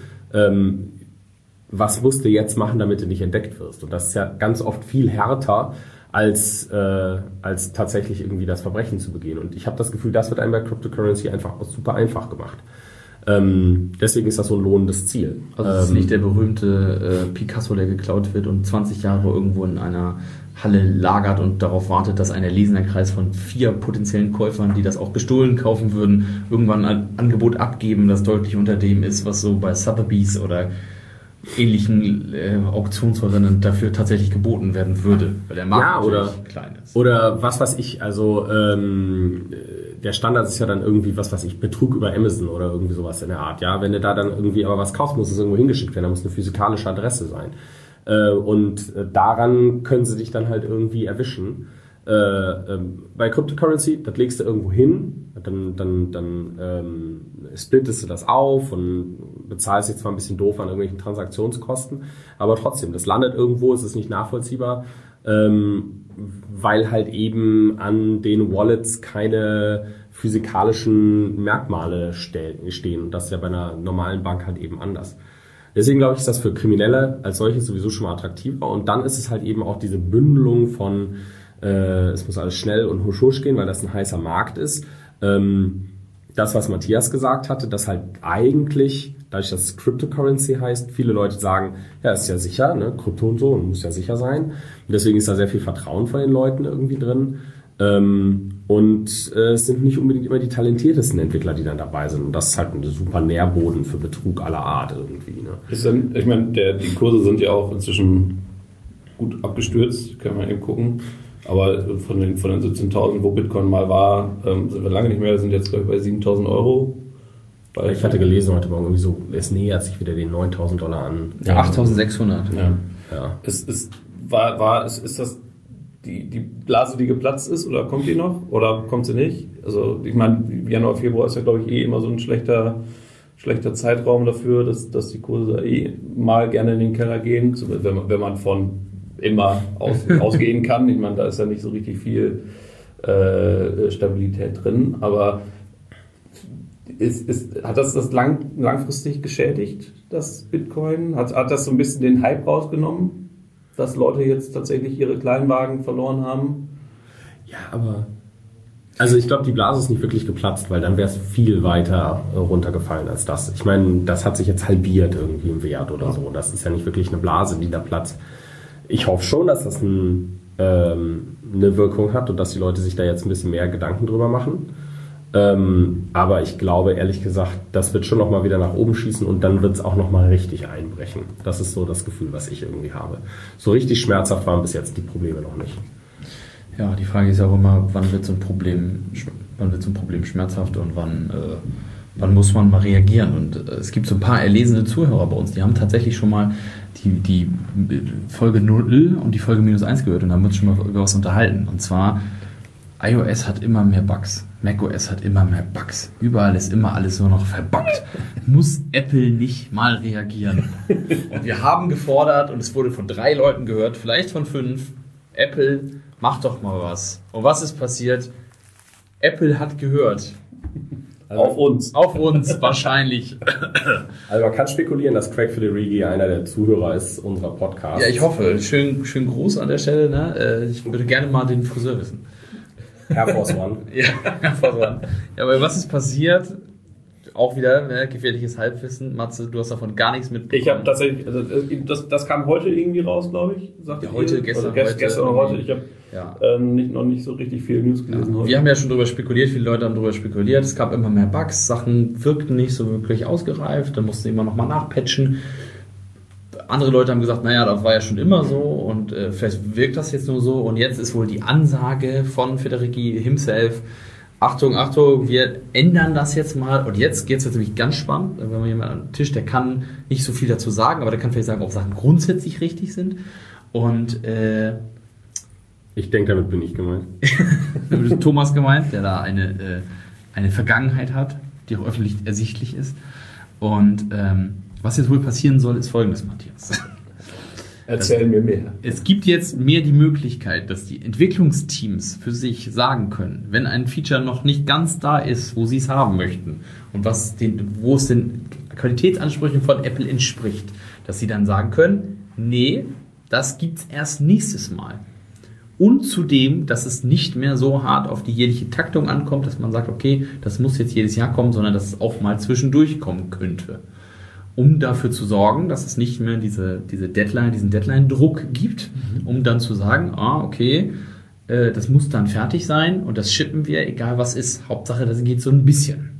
was musst du jetzt machen, damit du nicht entdeckt wirst? Und das ist ja ganz oft viel härter, als tatsächlich irgendwie das Verbrechen zu begehen. Und ich habe das Gefühl, das wird einem bei Cryptocurrency einfach super einfach gemacht. Deswegen ist das so ein lohnendes Ziel. Also es ist nicht der berühmte Picasso, der geklaut wird und 20 Jahre irgendwo in einer Halle lagert und darauf wartet, dass ein erlesener Kreis von 4 potenziellen Käufern, die das auch gestohlen kaufen würden, irgendwann ein Angebot abgeben, das deutlich unter dem ist, was so bei Sotheby's oder ähnlichen Auktionshäusern dafür tatsächlich geboten werden würde, weil der Markt natürlich klein ist. Oder was weiß ich, also der Standard ist ja dann irgendwie, was weiß ich, Betrug über Amazon oder irgendwie sowas in der Art. Ja, wenn du da dann irgendwie aber was kaufst, muss es irgendwo hingeschickt werden, da muss eine physikalische Adresse sein. Und daran können sie dich dann halt irgendwie erwischen. Bei Cryptocurrency, das legst du irgendwo hin, dann splittest du das auf und bezahlst jetzt zwar ein bisschen doof an irgendwelchen Transaktionskosten, aber trotzdem, das landet irgendwo, es ist nicht nachvollziehbar, weil halt eben an den Wallets keine physikalischen Merkmale stehen. Und das ist ja bei einer normalen Bank halt eben anders. Deswegen glaube ich, ist das für Kriminelle als solches sowieso schon mal attraktiver. Und dann ist es halt eben auch diese Bündelung von es muss alles schnell und husch husch gehen, weil das ein heißer Markt ist. Das, was Matthias gesagt hatte, dass halt eigentlich, dadurch, dass es Cryptocurrency heißt, viele Leute sagen, ja, ist ja sicher, ne, Krypto und so, und muss ja sicher sein. Und deswegen ist da sehr viel Vertrauen von den Leuten irgendwie drin. Es sind nicht unbedingt immer die talentiertesten Entwickler, die dann dabei sind. Und das ist halt ein super Nährboden für Betrug aller Art irgendwie. Ne? Ich meine, die Kurse sind ja auch inzwischen gut abgestürzt, können wir eben gucken. Aber von den 17.000, wo Bitcoin mal war, sind wir lange nicht mehr, sind jetzt, glaube ich, bei 7.000 Euro. Ich hatte gelesen heute Morgen, irgendwie so, es nähert sich wieder den $9.000 an. Ja, 8.600. Ja. Ist das die Blase, die geplatzt ist, oder kommt die noch? Oder kommt sie nicht? Also, ich meine, Januar, Februar ist ja, glaube ich, immer so ein schlechter Zeitraum dafür, dass die Kurse mal gerne in den Keller gehen, wenn man von immer ausgehen kann. Ich meine, da ist ja nicht so richtig viel Stabilität drin, aber hat das langfristig geschädigt, das Bitcoin? Hat das so ein bisschen den Hype rausgenommen, dass Leute jetzt tatsächlich ihre Kleinwagen verloren haben? Ja, aber also ich glaube, die Blase ist nicht wirklich geplatzt, weil dann wäre es viel weiter runtergefallen als das. Ich meine, das hat sich jetzt halbiert irgendwie im Wert oder so. Das ist ja nicht wirklich eine Blase, die da platzt. Ich hoffe schon, dass das eine Wirkung hat und dass die Leute sich da jetzt ein bisschen mehr Gedanken drüber machen. Aber ich glaube, ehrlich gesagt, das wird schon nochmal wieder nach oben schießen und dann wird es auch nochmal richtig einbrechen. Das ist so das Gefühl, was ich irgendwie habe. So richtig schmerzhaft waren bis jetzt die Probleme noch nicht. Ja, die Frage ist ja auch immer, wann wird so ein Problem schmerzhaft und wann muss man mal reagieren? Und es gibt so ein paar erlesene Zuhörer bei uns, die haben tatsächlich schon mal die Folge 0 und die Folge -1 gehört und haben uns schon mal über was unterhalten. Und zwar, iOS hat immer mehr Bugs. macOS hat immer mehr Bugs. Überall ist immer alles nur noch verbuggt. Muss Apple nicht mal reagieren? Und wir haben gefordert, und es wurde von 3 Leuten gehört, vielleicht von 5, Apple, mach doch mal was. Und was ist passiert? Apple hat gehört. Auf uns. Auf uns, wahrscheinlich. Also man kann spekulieren, dass Craig Federighi einer der Zuhörer ist unserer Podcasts. Ja, ich hoffe. Schön Gruß an der Stelle. Ne? Ich würde gerne mal den Friseur wissen. Air Force One. Ja, Air Force One. Ja, aber was ist passiert? Auch wieder gefährliches Halbwissen. Matze, du hast davon gar nichts mitbekommen. Ich habe tatsächlich, also das kam heute irgendwie raus, glaube ich. Ja, heute, gestern, gestern oder heute. Ich habe noch nicht so richtig viel News gelesen heute. Wir haben ja schon darüber spekuliert, viele Leute haben darüber spekuliert. Es gab immer mehr Bugs, Sachen wirkten nicht so wirklich ausgereift, dann mussten immer noch mal nachpatchen. Andere Leute haben gesagt, naja, das war ja schon immer so und vielleicht wirkt das jetzt nur so. Und jetzt ist wohl die Ansage von Federighi himself, Achtung, Achtung, wir ändern das jetzt mal. Und jetzt geht es jetzt nämlich ganz spannend. Wenn man jemand am Tisch, der kann nicht so viel dazu sagen, aber der kann vielleicht sagen, ob Sachen grundsätzlich richtig sind. Und ich denke, damit bin ich gemeint. Damit ist Thomas gemeint, der da eine Vergangenheit hat, die auch öffentlich ersichtlich ist. Und was jetzt wohl passieren soll, ist Folgendes, Matthias. Erzähl mir mehr. Es gibt jetzt mehr die Möglichkeit, dass die Entwicklungsteams für sich sagen können, wenn ein Feature noch nicht ganz da ist, wo sie es haben möchten und wo es den Qualitätsansprüchen von Apple entspricht, dass sie dann sagen können, nee, das gibt's erst nächstes Mal. Und zudem, dass es nicht mehr so hart auf die jährliche Taktung ankommt, dass man sagt, okay, das muss jetzt jedes Jahr kommen, sondern dass es auch mal zwischendurch kommen könnte. Um dafür zu sorgen, dass es nicht mehr diesen Deadline-Druck gibt, um dann zu sagen, okay, das muss dann fertig sein und das shippen wir, egal was ist. Hauptsache, das geht so ein bisschen.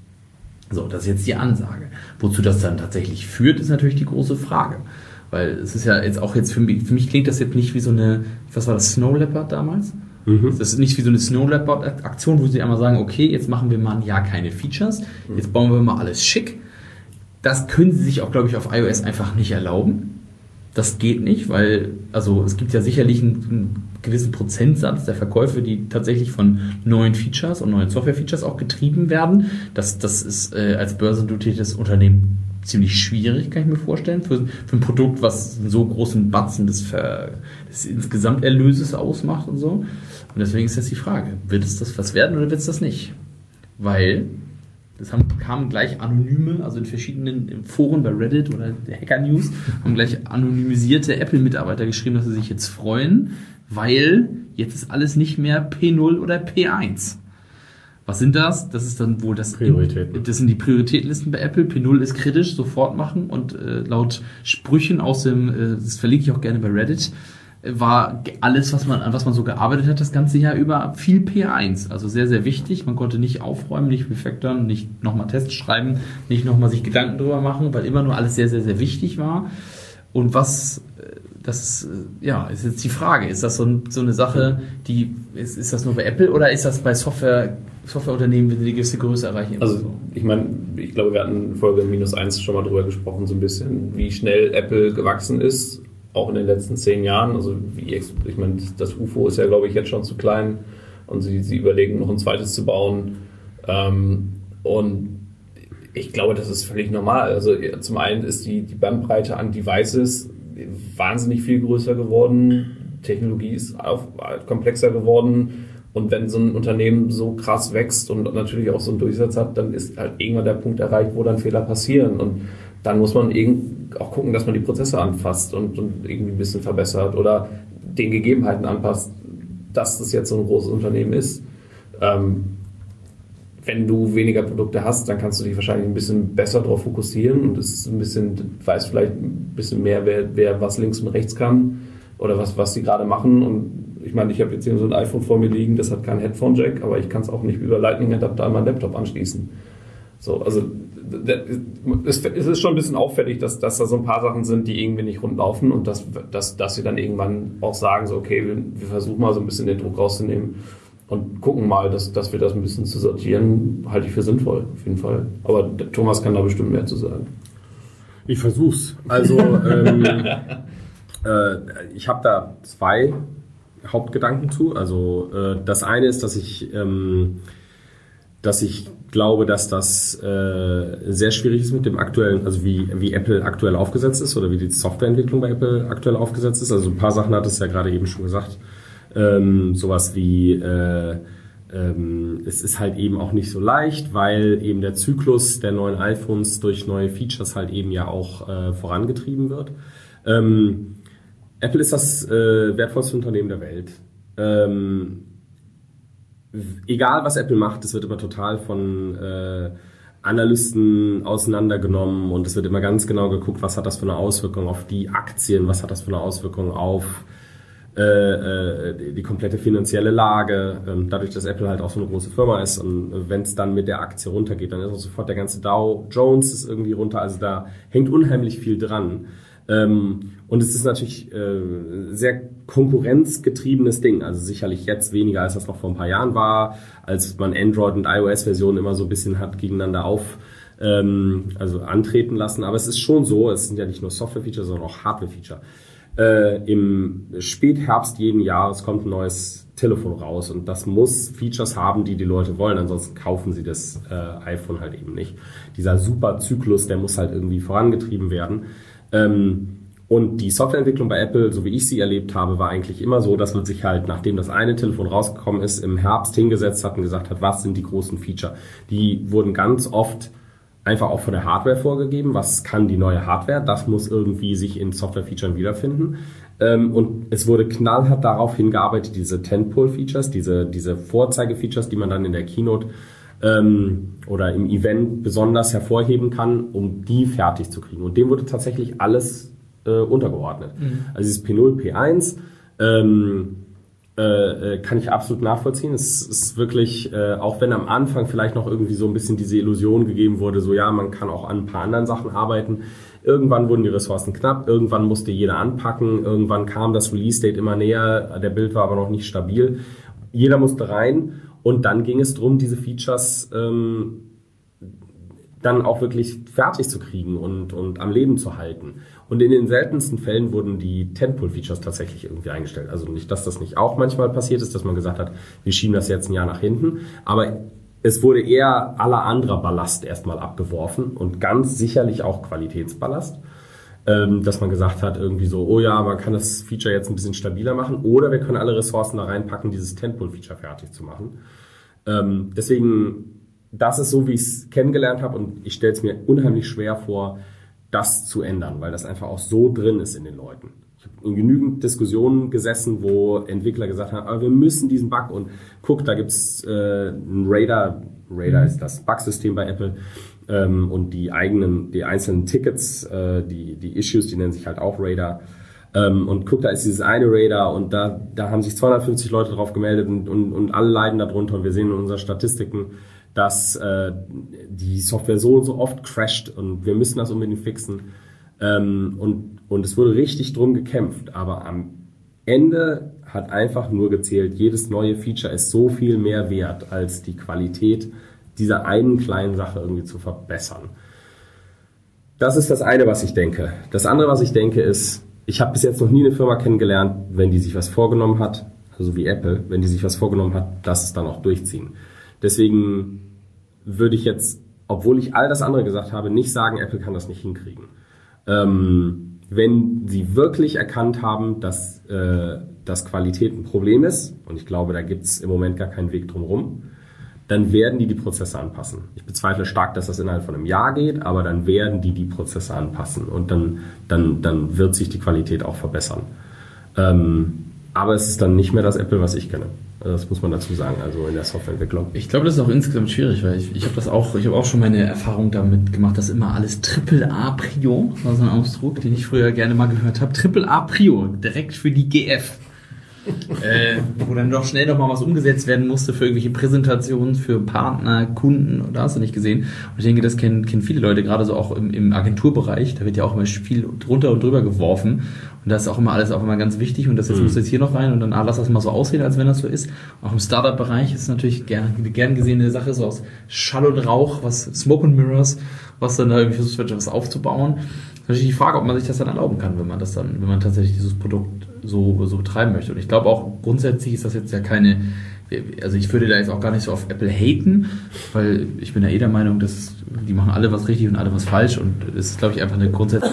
So, das ist jetzt die Ansage. Wozu das dann tatsächlich führt, ist natürlich die große Frage. Weil es ist ja jetzt auch für mich klingt das jetzt nicht wie so eine, was war das, Snow Leopard damals? Das ist nicht wie so eine Snow Leopard-Aktion, wo sie einmal sagen, okay, jetzt machen wir mal ein Jahr keine Features, jetzt bauen wir mal alles schick. Das können sie sich auch, glaube ich, auf iOS einfach nicht erlauben. Das geht nicht, weil, also es gibt ja sicherlich einen gewissen Prozentsatz der Verkäufe, die tatsächlich von neuen Features und neuen Software-Features auch getrieben werden. Das ist als börsennotiertes Unternehmen ziemlich schwierig, kann ich mir vorstellen, für ein Produkt, was einen so großen Batzen des Gesamterlöses ausmacht und so. Und deswegen ist jetzt die Frage, wird es das was werden oder wird es das nicht? Weil kamen gleich anonyme, also in verschiedenen Foren bei Reddit oder der Hacker News, haben gleich anonymisierte Apple-Mitarbeiter geschrieben, dass sie sich jetzt freuen, weil jetzt ist alles nicht mehr P0 oder P1. Was sind das? Das ist dann wohl das sind die Prioritätenlisten bei Apple. P0 ist kritisch, sofort machen und laut Sprüchen aus das verlinke ich auch gerne bei Reddit, war alles, an was man so gearbeitet hat, das ganze Jahr über viel P1. Also sehr, sehr wichtig. Man konnte nicht aufräumen, nicht refactoren, nicht nochmal Tests schreiben, nicht nochmal sich Gedanken drüber machen, weil immer nur alles sehr, sehr, sehr wichtig war. Und ist jetzt die Frage. Ist das so eine Sache, ist das nur bei Apple oder ist das bei Softwareunternehmen, wenn sie eine gewisse Größe erreichen? Also ich glaube, wir hatten in Folge -1 schon mal drüber gesprochen, so ein bisschen, wie schnell Apple gewachsen ist, auch in den letzten 10 Jahren. Also das UFO ist ja, glaube ich, jetzt schon zu klein und sie überlegen, noch ein zweites zu bauen. Und ich glaube, das ist völlig normal. Also zum einen ist die Bandbreite an Devices wahnsinnig viel größer geworden. Technologie ist auch komplexer geworden. Und wenn so ein Unternehmen so krass wächst und natürlich auch so einen Durchsatz hat, dann ist halt irgendwann der Punkt erreicht, wo dann Fehler passieren. Und dann muss man auch gucken, dass man die Prozesse anfasst und irgendwie ein bisschen verbessert oder den Gegebenheiten anpasst, dass das jetzt so ein großes Unternehmen ist. Wenn du weniger Produkte hast, dann kannst du dich wahrscheinlich ein bisschen besser darauf fokussieren und weißt vielleicht ein bisschen mehr, wer was links und rechts kann oder was sie gerade machen. Und ich habe jetzt hier so ein iPhone vor mir liegen, das hat keinen Headphone-Jack, aber ich kann es auch nicht über Lightning-Adapter an meinen Laptop anschließen. So, also es ist schon ein bisschen auffällig, dass da so ein paar Sachen sind, die irgendwie nicht rund laufen und dass sie dann irgendwann auch sagen, so okay, wir versuchen mal so ein bisschen den Druck rauszunehmen und gucken mal, dass wir das ein bisschen zu sortieren, halte ich für sinnvoll, auf jeden Fall. Aber der Thomas kann da bestimmt mehr zu sagen. Ich versuch's. Also ich habe da 2 Hauptgedanken zu. Also das eine ist, dass ich glaube, dass das sehr schwierig ist mit dem aktuellen, also wie Apple aktuell aufgesetzt ist oder wie die Softwareentwicklung bei Apple aktuell aufgesetzt ist. Also ein paar Sachen hat es ja gerade eben schon gesagt. Sowas wie es ist halt eben auch nicht so leicht, weil eben der Zyklus der neuen iPhones durch neue Features halt eben ja auch vorangetrieben wird. Apple ist das wertvollste Unternehmen der Welt. Egal was Apple macht, es wird immer total von Analysten auseinandergenommen und es wird immer ganz genau geguckt, was hat das für eine Auswirkung auf die Aktien, was hat das für eine Auswirkung auf die komplette finanzielle Lage, dadurch, dass Apple halt auch so eine große Firma ist und wenn es dann mit der Aktie runtergeht, dann ist auch sofort der ganze Dow Jones ist irgendwie runter, also da hängt unheimlich viel dran. Und es ist natürlich sehr konkurrenzgetriebenes Ding, also sicherlich jetzt weniger, als das noch vor ein paar Jahren war, als man Android- und iOS-Versionen immer so ein bisschen hat gegeneinander also antreten lassen, aber es ist schon so, es sind ja nicht nur Software-Feature, sondern auch Hardware-Feature. Im Spätherbst jeden Jahres kommt ein neues Telefon raus und das muss Features haben, die Leute wollen, ansonsten kaufen sie das iPhone halt eben nicht. Dieser super Zyklus, der muss halt irgendwie vorangetrieben werden. Und die Softwareentwicklung bei Apple, so wie ich sie erlebt habe, war eigentlich immer so, dass man sich halt, nachdem das eine Telefon rausgekommen ist, im Herbst hingesetzt hat und gesagt hat, was sind die großen Feature? Die wurden ganz oft einfach auch von der Hardware vorgegeben. Was kann die neue Hardware? Das muss irgendwie sich in Software-Features wiederfinden. Und es wurde knallhart darauf hingearbeitet, diese Tentpole-Features, diese Vorzeige-Features, die man dann in der Keynote oder im Event besonders hervorheben kann, um die fertig zu kriegen. Und dem wurde tatsächlich alles untergeordnet. Also dieses P0, P1 kann ich absolut nachvollziehen. Es ist wirklich, auch wenn am Anfang vielleicht noch irgendwie so ein bisschen diese Illusion gegeben wurde, so ja, man kann auch an ein paar anderen Sachen arbeiten. Irgendwann wurden die Ressourcen knapp, irgendwann musste jeder anpacken, irgendwann kam das Release-Date immer näher, der Bild war aber noch nicht stabil. Jeder musste rein und dann ging es darum, diese Features dann auch wirklich fertig zu kriegen und am Leben zu halten. Und in den seltensten Fällen wurden die Tentpole-Features tatsächlich irgendwie eingestellt. Also nicht, dass das nicht auch manchmal passiert ist, dass man gesagt hat, wir schieben das jetzt ein Jahr nach hinten. Aber es wurde eher aller anderer Ballast erstmal abgeworfen und ganz sicherlich auch Qualitätsballast. Dass man gesagt hat, irgendwie so, oh ja, man kann das Feature jetzt ein bisschen stabiler machen oder wir können alle Ressourcen da reinpacken, dieses Tentpole-Feature fertig zu machen. Deswegen, das ist so, wie ich es kennengelernt habe und ich stelle es mir unheimlich schwer vor, das zu ändern, weil das einfach auch so drin ist in den Leuten. Ich habe in genügend Diskussionen gesessen, wo Entwickler gesagt haben, aber wir müssen diesen Bug und guck, da gibt's ein Radar ist das Bugsystem bei Apple und die einzelnen Tickets, die Issues, die nennen sich halt auch Radar. Und guck, da ist dieses eine Radar und da haben sich 250 Leute drauf gemeldet und alle leiden darunter und wir sehen in unseren Statistiken, dass die Software so und so oft crasht und wir müssen das unbedingt fixen. Und es wurde richtig drum gekämpft. Aber am Ende hat einfach nur gezählt, jedes neue Feature ist so viel mehr wert, als die Qualität dieser einen kleinen Sache irgendwie zu verbessern. Das ist das eine, was ich denke. Das andere, was ich denke, ist, ich habe bis jetzt noch nie eine Firma kennengelernt, wenn die sich was vorgenommen hat, also wie Apple, wenn die sich was vorgenommen hat, dass es dann auch durchziehen. Deswegen würde ich jetzt, obwohl ich all das andere gesagt habe, nicht sagen, Apple kann das nicht hinkriegen. Wenn sie wirklich erkannt haben, dass Qualität ein Problem ist, und ich glaube, da gibt es im Moment gar keinen Weg drum rum, dann werden die Prozesse anpassen. Ich bezweifle stark, dass das innerhalb von einem Jahr geht, aber dann werden die Prozesse anpassen und dann wird sich die Qualität auch verbessern. Aber es ist dann nicht mehr das Apple, was ich kenne. Das muss man dazu sagen, also in der Softwareentwicklung. Ich glaube, das ist auch insgesamt schwierig, weil ich habe auch schon meine Erfahrung damit gemacht, dass immer alles AAA Prio, das war so ein Ausdruck, den ich früher gerne mal gehört habe, AAA Prio, direkt für die GF. Wo dann doch schnell noch mal was umgesetzt werden musste für irgendwelche Präsentationen, für Partner, Kunden, da hast du nicht gesehen. Und ich denke, das kennen viele Leute, gerade so auch im Agenturbereich, da wird ja auch immer viel drunter und drüber geworfen. Und Und das ist auch immer alles auch immer ganz wichtig und das jetzt muss jetzt hier noch rein und dann lass das mal so aussehen, als wenn das so ist. Auch im Startup-Bereich ist natürlich gern gesehene Sache, so aus Schall und Rauch, was Smoke and Mirrors, was dann da irgendwie versucht wird, was aufzubauen. Das ist natürlich die Frage, ob man sich das dann erlauben kann, wenn man tatsächlich dieses Produkt so betreiben möchte. Und ich glaube auch grundsätzlich ist das jetzt ja keine, also ich würde da jetzt auch gar nicht so auf Apple haten, weil ich bin ja der Meinung, dass die machen alle was richtig und alle was falsch und es ist, glaube ich, einfach eine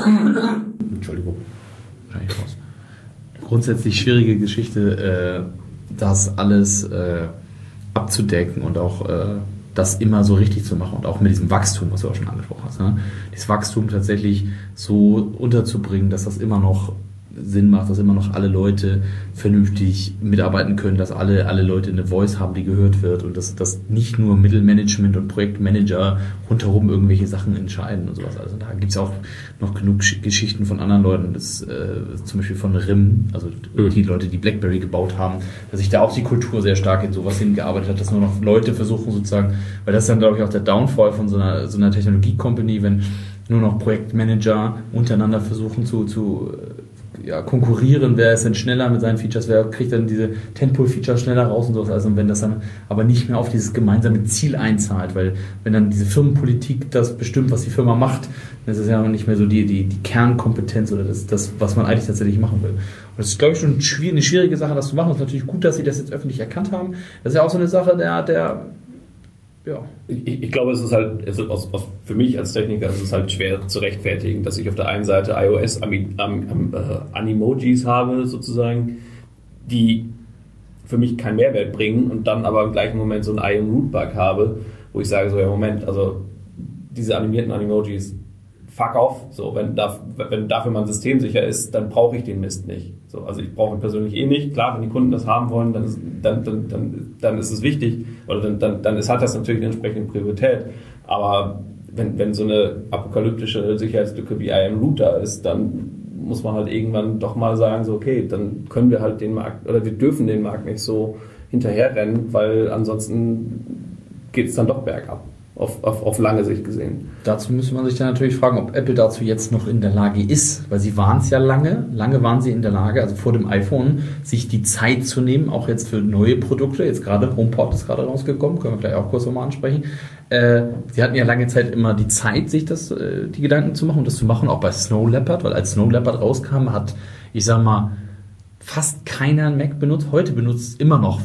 grundsätzlich schwierige Geschichte, das alles abzudecken und auch das immer so richtig zu machen und auch mit diesem Wachstum, was du auch schon angesprochen hast, ne? Dieses Wachstum tatsächlich so unterzubringen, dass das immer noch Sinn macht, dass immer noch alle Leute vernünftig mitarbeiten können, dass alle Leute eine Voice haben, die gehört wird und dass nicht nur Mittelmanagement und Projektmanager rundherum irgendwelche Sachen entscheiden und sowas. Also da gibt es auch noch genug Geschichten von anderen Leuten, das, zum Beispiel von RIM, also die Leute, die BlackBerry gebaut haben, dass sich da auch die Kultur sehr stark in sowas hingearbeitet hat, dass nur noch Leute versuchen sozusagen, weil das ist dann, glaube ich, auch der Downfall von so einer Technologie-Company, wenn nur noch Projektmanager untereinander versuchen zu konkurrieren, wer ist denn schneller mit seinen Features, wer kriegt dann diese Tentpole-Features schneller raus und sowas. Also wenn das dann aber nicht mehr auf dieses gemeinsame Ziel einzahlt, weil wenn dann diese Firmenpolitik das bestimmt, was die Firma macht, dann ist es ja auch nicht mehr so die Kernkompetenz oder das, was man eigentlich tatsächlich machen will. Und das ist, glaube ich, schon eine schwierige Sache, das zu machen. Es ist natürlich gut, dass sie das jetzt öffentlich erkannt haben. Das ist ja auch so eine Sache, Ich glaube, es ist halt, für mich als Techniker ist es halt schwer zu rechtfertigen, dass ich auf der einen Seite iOS Animojis habe, sozusagen, die für mich keinen Mehrwert bringen und dann aber im gleichen Moment so einen IM-Root-Bug habe, wo ich sage, so, ja, Moment, also diese animierten Animojis, fuck off, so, wenn dafür man systemsicher ist, dann brauche ich den Mist nicht. So, also ich brauche ihn persönlich nicht. Klar, wenn die Kunden das haben wollen, dann ist es wichtig, oder dann hat das natürlich eine entsprechende Priorität. Aber wenn so eine apokalyptische Sicherheitslücke wie IM-Root da ist, dann muss man halt irgendwann doch mal sagen, so, okay, dann können wir halt den Markt, oder wir dürfen den Markt nicht so hinterherrennen, weil ansonsten geht es dann doch bergab. Auf lange Sicht gesehen. Dazu müsste man sich dann natürlich fragen, ob Apple dazu jetzt noch in der Lage ist, weil sie waren es ja lange waren sie in der Lage, also vor dem iPhone, sich die Zeit zu nehmen, auch jetzt für neue Produkte, jetzt gerade HomePod ist gerade rausgekommen, können wir gleich auch kurz nochmal ansprechen. Sie hatten ja lange Zeit immer die Zeit, sich die Gedanken zu machen und das zu machen, auch bei Snow Leopard, weil als Snow Leopard rauskam, hat, ich sag mal, fast keiner einen Mac benutzt. Heute benutzt immer noch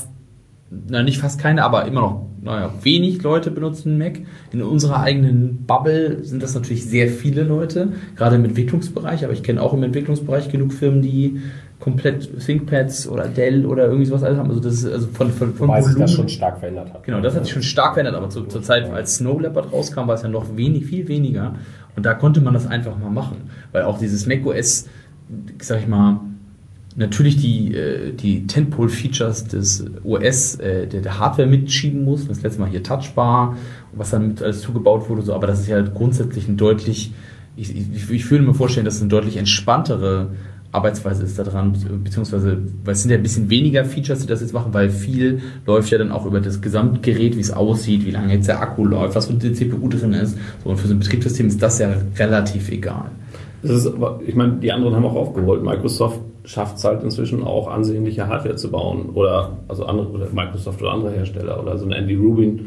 nicht fast keine, aber immer noch, wenig Leute benutzen einen Mac. In unserer eigenen Bubble sind das natürlich sehr viele Leute, gerade im Entwicklungsbereich, aber ich kenne auch im Entwicklungsbereich genug Firmen, die komplett ThinkPads oder Dell oder irgendwie sowas alles haben. Also das ist also von Wobei sich das schon stark verändert hat. Genau, das hat sich schon stark verändert, aber zur Zeit, als Snow Leopard rauskam, war es ja noch viel weniger. Und da konnte man das einfach mal machen. Weil auch dieses macOS, sag ich mal, natürlich die Tentpole-Features des OS, der Hardware mitschieben muss. Das letzte Mal hier Touchbar, was dann mit alles zugebaut wurde, so. Aber das ist ja halt grundsätzlich ein deutlich, ich würde mir vorstellen, dass es eine deutlich entspanntere Arbeitsweise ist da dran, beziehungsweise, weil es sind ja ein bisschen weniger Features, die das jetzt machen, weil viel läuft ja dann auch über das Gesamtgerät, wie es aussieht, wie lange jetzt der Akku läuft, was für eine CPU drin ist. So, und für so ein Betriebssystem ist das ja relativ egal. Das ist aber, ich meine, die anderen haben auch aufgeholt. Microsoft schafft es halt inzwischen auch, ansehnliche Hardware zu bauen. Oder Microsoft oder andere Hersteller oder so ein Andy Rubin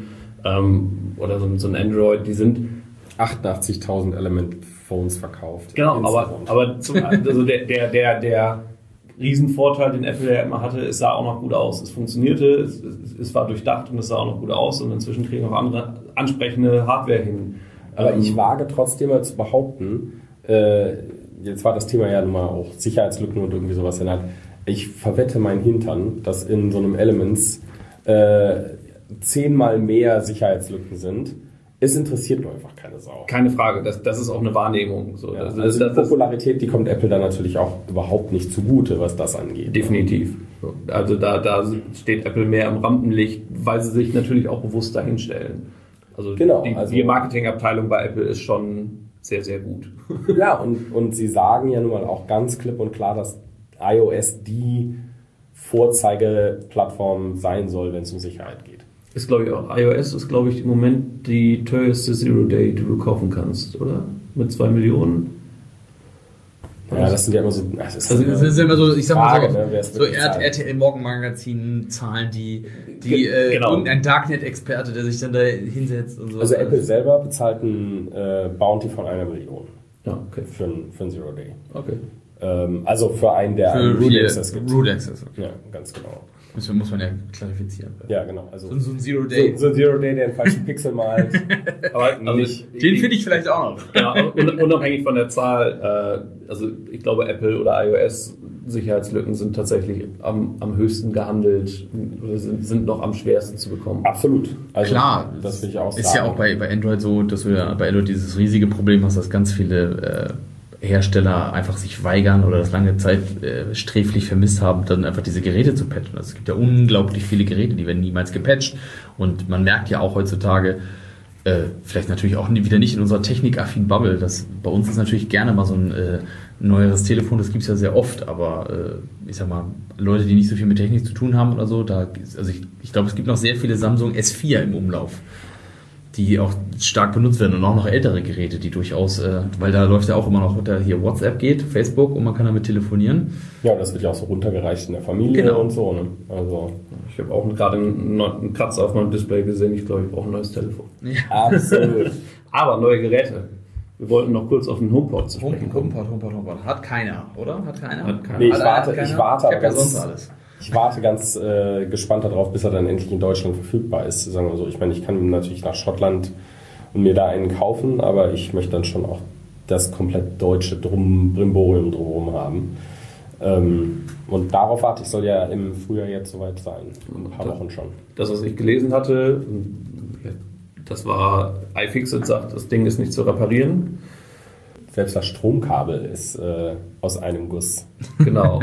oder so ein Android, die sind 88.000 Element-Phones verkauft. Genau, aber also der Riesenvorteil, den Apple ja immer hatte, es sah auch noch gut aus. Es funktionierte, es war durchdacht und es sah auch noch gut aus und inzwischen kriegen auch andere ansprechende Hardware hin. Aber ich wage trotzdem mal zu behaupten, jetzt war das Thema ja nun mal auch Sicherheitslücken und irgendwie sowas. Ich verwette meinen Hintern, dass in so einem Elements 10-mal mehr Sicherheitslücken sind. Es interessiert nur einfach keine Sau. Keine Frage, das ist auch eine Wahrnehmung. So. Ja, also die Popularität, die kommt Apple dann natürlich auch überhaupt nicht zugute, was das angeht. Definitiv. Also da steht Apple mehr im Rampenlicht, weil sie sich natürlich auch bewusst dahin stellen. Also genau, die Marketingabteilung bei Apple ist schon sehr, sehr gut. Ja, und sie sagen ja nun mal auch ganz klipp und klar, dass iOS die Vorzeigeplattform sein soll, wenn es um Sicherheit geht. Ist, glaube ich, auch. iOS ist, glaube ich, im Moment die teuerste Zero-Day, die du kaufen kannst, oder? Mit 2 Millionen. Ja, das sind ja immer so. Das ist immer so, ich sag mal Frage, so, ne, so RTL Morgenmagazin Zahlen, die Genau. irgendein Darknet-Experte, der sich dann da hinsetzt und so. Also Apple selber bezahlt ein Bounty von 1 Million. Ja, okay. Für ein Zero Day. Okay. Also für einen, der einen Root Access gibt. Root Access. Okay. Ja, ganz genau. Das muss man ja klarifizieren. Ja, genau. Also So ein Zero Day. so ein Zero Day, der einen falschen Pixel malt. Aber also Den finde ich vielleicht auch noch. Genau, unabhängig von der Zahl, also ich glaube Apple oder iOS Sicherheitslücken sind tatsächlich am höchsten gehandelt oder sind noch am schwersten zu bekommen. Absolut. Also, Klar, das will ich auch sagen. Ist ja auch bei Android so, dass du ja bei Android dieses riesige Problem hast, dass ganz viele Hersteller einfach sich weigern oder das lange Zeit sträflich vermisst haben, dann einfach diese Geräte zu patchen. Also es gibt ja unglaublich viele Geräte, die werden niemals gepatcht und man merkt ja auch heutzutage, vielleicht natürlich auch wieder nicht in unserer technikaffinen Bubble, dass bei uns ist natürlich gerne mal so ein neueres Telefon, das gibt es ja sehr oft, aber ich sag mal, Leute, die nicht so viel mit Technik zu tun haben oder so, also ich glaube, es gibt noch sehr viele Samsung S4 im Umlauf, die auch stark benutzt werden und auch noch ältere Geräte, die durchaus, weil da läuft ja auch immer noch, da hier WhatsApp geht, Facebook und man kann damit telefonieren. Ja, das wird ja auch so runtergereicht in der Familie und so. Ne? Also Ich habe auch gerade einen Kratzer auf meinem Display gesehen. Ich glaube, ich brauche ein neues Telefon. Ja. absolut. Aber neue Geräte. Wir wollten noch kurz auf den HomePod zu sprechen kommen. HomePod. Hat keiner, oder? Hat keiner? Hat keiner. Nee, ich Hat warte keiner? ich Ich hab ja ganz, sonst alles. ich warte ganz gespannt darauf, bis er dann endlich in Deutschland verfügbar ist. Sagen wir so. Ich meine, ich kann natürlich nach Schottland und mir da einen kaufen, aber ich möchte dann schon auch das komplett deutsche Brimborium drumherum haben. Und darauf warte ich, soll ja im Frühjahr jetzt soweit sein. In ein paar Wochen schon. Das, was ich gelesen hatte, das war iFixit sagt, das Ding ist nicht zu reparieren. Selbst das Stromkabel ist aus einem Guss. Genau.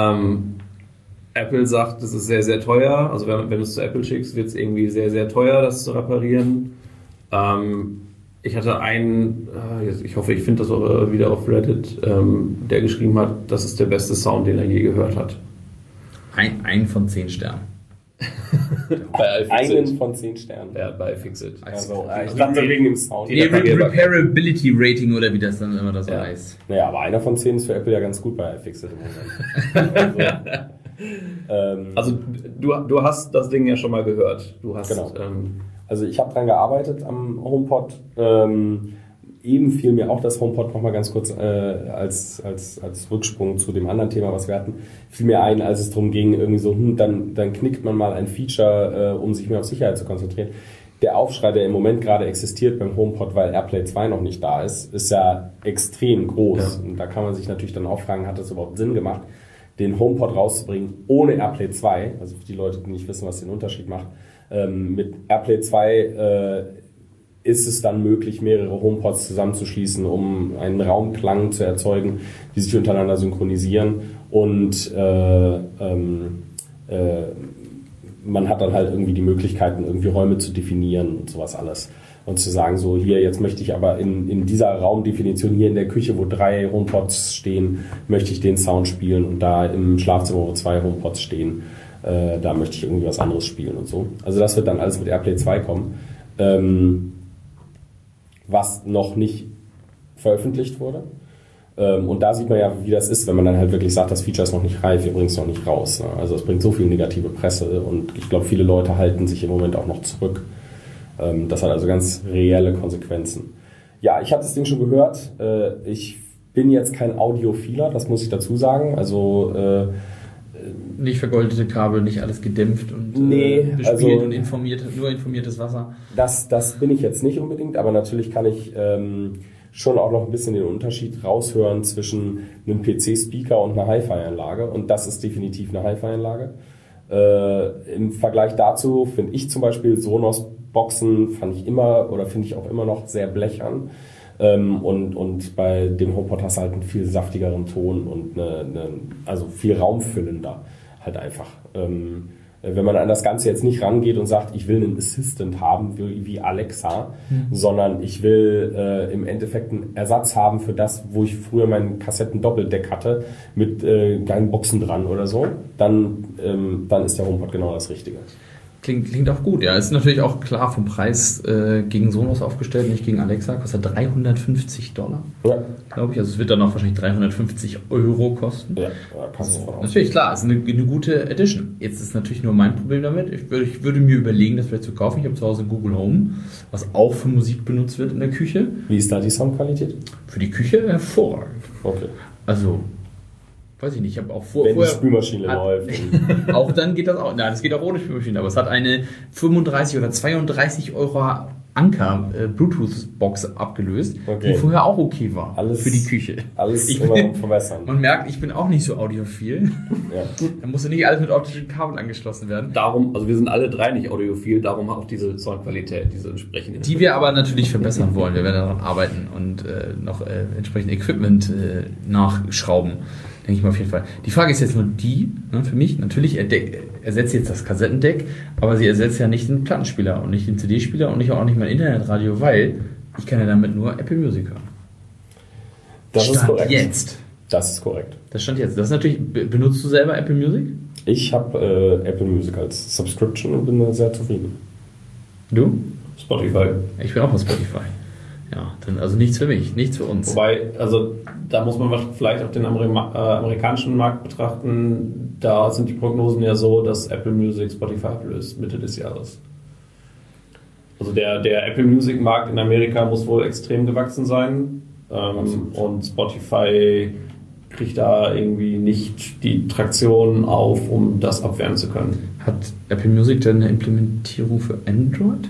Apple sagt, das ist sehr, sehr teuer. Also wenn du es zu Apple schickst, wird es irgendwie sehr, sehr teuer, das zu reparieren. Ich hatte einen, ich hoffe, ich finde das auch wieder auf Reddit, der geschrieben hat, das ist der beste Sound, den er je gehört hat. Ein von 10 Sternen. Bei Einen von 10 Sternen. Ja, bei iFixit. Also, ich dachte wegen dem Sound. Nee, Repairability Rating oder wie das dann immer das so Ja. heißt. Naja, aber einer von 10 ist für Apple ja ganz gut bei iFixit im Moment. Also du hast das Ding ja schon mal gehört. Du hast, Genau. Also ich habe dran gearbeitet am HomePod. Eben fiel mir auch das HomePod nochmal ganz kurz als Rücksprung zu dem anderen Thema, was wir hatten, fiel mir ein, als es darum ging, irgendwie so, dann knickt man mal ein Feature, um sich mehr auf Sicherheit zu konzentrieren. Der Aufschrei, der im Moment gerade existiert beim HomePod, weil AirPlay 2 noch nicht da ist ja extrem groß. Ja. Und da kann man sich natürlich dann auch fragen, hat das überhaupt Sinn gemacht, den HomePod rauszubringen ohne AirPlay 2, also für die Leute, die nicht wissen, was den Unterschied macht. Mit AirPlay 2 ist es dann möglich, mehrere HomePods zusammenzuschließen, um einen Raumklang zu erzeugen, die sich untereinander synchronisieren. Und man hat dann halt irgendwie die Möglichkeiten, irgendwie Räume zu definieren und sowas alles. Und zu sagen, so hier, jetzt möchte ich aber in dieser Raumdefinition hier in der Küche, wo 3 HomePods stehen, möchte ich den Sound spielen und da im Schlafzimmer, wo 2 HomePods stehen, da möchte ich irgendwie was anderes spielen und so. Also das wird dann alles mit AirPlay 2 kommen. Was noch nicht veröffentlicht wurde. Und da sieht man ja, wie das ist, wenn man dann halt wirklich sagt, das Feature ist noch nicht reif, wir bringen es noch nicht raus. Ne? Also es bringt so viel negative Presse und ich glaube, viele Leute halten sich im Moment auch noch zurück. Das hat also ganz reelle Konsequenzen. Ja, ich habe das Ding schon gehört. Ich bin jetzt kein Audiophiler, das muss ich dazu sagen. Also nicht vergoldete Kabel, nicht alles gedämpft und bespielt also, und nur informiertes Wasser. Das bin ich jetzt nicht unbedingt, aber natürlich kann ich schon auch noch ein bisschen den Unterschied raushören zwischen einem PC-Speaker und einer Hi-Fi-Anlage. Und das ist definitiv eine Hi-Fi-Anlage. Im Vergleich dazu finde ich zum Beispiel Sonos-Boxen finde ich auch immer noch sehr blechern. Und bei dem HomePod hast du halt einen viel saftigeren Ton und also viel raumfüllender halt einfach. Wenn man an das Ganze jetzt nicht rangeht und sagt, ich will einen Assistant haben, wie Alexa, sondern ich will im Endeffekt einen Ersatz haben für das, wo ich früher meinen Kassetten-Doppeldeck hatte, mit geilen Boxen dran oder so, dann ist der HomePod genau das Richtige. Klingt auch gut, ja. Ist natürlich auch klar vom Preis gegen Sonos aufgestellt, nicht gegen Alexa. Kostet $350. Ja. Glaube ich. Also es wird dann auch wahrscheinlich 350 Euro kosten. Ja, kannst du von aus. Natürlich, klar, ist eine gute Edition. Jetzt ist natürlich nur mein Problem damit. Ich würde mir überlegen, das vielleicht zu kaufen. Ich habe zu Hause ein Google Home, was auch für Musik benutzt wird in der Küche. Wie ist da die Soundqualität? Für die Küche hervorragend. Okay. Also, weiß ich nicht, ich habe auch Wenn die Spülmaschine läuft. Auch dann geht das auch. Nein, das geht auch ohne Spülmaschine, aber es hat eine 35 oder 32 Euro Anker Bluetooth-Box abgelöst, die vorher auch okay war. Alles für die Küche. Alles immer verbessern. Man merkt, ich bin auch nicht so audiophil. Ja. Da musste nicht alles mit optischen Kabeln angeschlossen werden. Darum, also wir sind alle drei nicht audiophil, darum auch diese Soundqualität, diese entsprechende. Die wir aber natürlich verbessern wollen. Wir werden daran arbeiten und noch entsprechend Equipment nachschrauben. Denke ich mal auf jeden Fall. Die Frage ist jetzt nur die, für mich, natürlich ersetzt jetzt das Kassettendeck, aber sie ersetzt ja nicht den Plattenspieler und nicht den CD-Spieler und auch nicht mein Internetradio, weil ich kann ja damit nur Apple Music hören. Das ist korrekt. Jetzt. Das ist korrekt. Das stand jetzt. Das ist natürlich, benutzt du selber Apple Music? Ich habe Apple Music als Subscription und bin sehr zufrieden. Du? Spotify. Ich bin auch bei Spotify. Ja, dann also nichts für mich, nichts für uns. Wobei, also da muss man vielleicht auch den amerikanischen Markt betrachten. Da sind die Prognosen ja so, dass Apple Music Spotify ablöst Mitte des Jahres. Also der Apple Music Markt in Amerika muss wohl extrem gewachsen sein. Und Spotify kriegt da irgendwie nicht die Traktion auf, um das abwehren zu können. Hat Apple Music denn eine Implementierung für Android?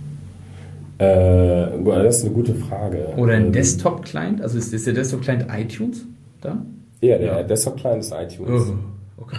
Das ist eine gute Frage. Oder ein Desktop-Client? Also ist der Desktop-Client iTunes da? Ja, der Desktop-Client ist iTunes. Oh, okay.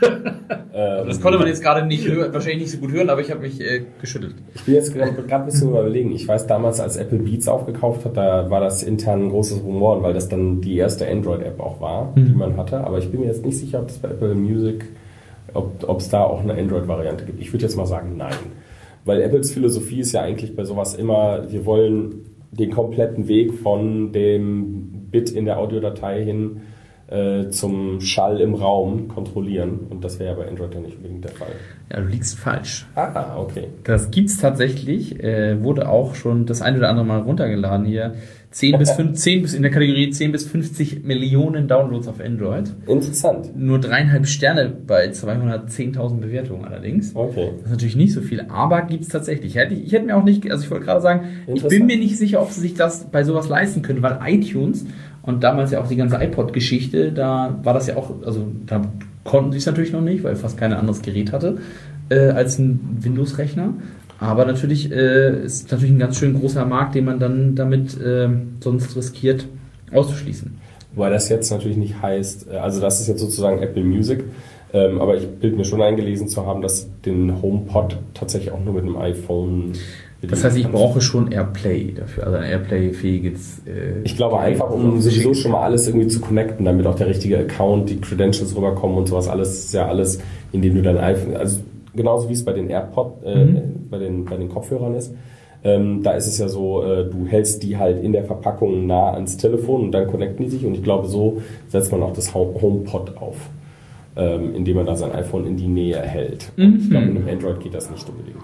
Das konnte man jetzt gerade nicht wahrscheinlich nicht so gut hören, aber ich habe mich geschüttelt. Ich bin jetzt gerade ein bisschen überlegen. Ich weiß, damals, als Apple Beats aufgekauft hat, da war das intern ein großes Rumor, weil das dann die erste Android-App auch war, die man hatte. Aber ich bin mir jetzt nicht sicher, ob das bei Apple Music, ob es da auch eine Android-Variante gibt. Ich würde jetzt mal sagen, nein. Weil Apples Philosophie ist ja eigentlich bei sowas immer, wir wollen den kompletten Weg von dem Bit in der Audiodatei hin zum Schall im Raum kontrollieren. Und das wäre ja bei Android ja nicht unbedingt der Fall. Ja, du liegst falsch. Ah, okay. Das gibt's tatsächlich, wurde auch schon das ein oder andere Mal runtergeladen hier. 10 bis in der Kategorie 10 bis 50 Millionen Downloads auf Android. Interessant. Nur 3,5 Sterne bei 210.000 Bewertungen allerdings. Okay. Das ist natürlich nicht so viel, aber gibt's tatsächlich. Ich hätte mir auch nicht, also ich wollte gerade sagen, ich bin mir nicht sicher, ob sie sich das bei sowas leisten können, weil iTunes und damals ja auch die ganze iPod-Geschichte, da war das ja auch, also da konnten sie es natürlich noch nicht, weil fast kein anderes Gerät hatte als ein Windows-Rechner. Aber natürlich ist natürlich ein ganz schön großer Markt, den man dann damit sonst riskiert auszuschließen. Weil das jetzt natürlich nicht heißt, also das ist jetzt sozusagen Apple Music, aber ich bilde mir schon eingelesen zu haben, dass den HomePod tatsächlich auch nur mit einem iPhone. Das heißt, ich brauche schon AirPlay dafür, also ein AirPlay-fähiges. Ich glaube einfach, um sowieso schon mal alles irgendwie zu connecten, damit auch der richtige Account, die Credentials rüberkommen und sowas, alles ist ja alles, indem du dein iPhone, also genauso wie es bei den AirPods, bei den Kopfhörern ist. Da ist es ja so, du hältst die halt in der Verpackung nah ans Telefon und dann connecten die sich und ich glaube, so setzt man auch das HomePod auf, indem man da sein iPhone in die Nähe hält. Und ich glaube, mit einem Android geht das nicht unbedingt.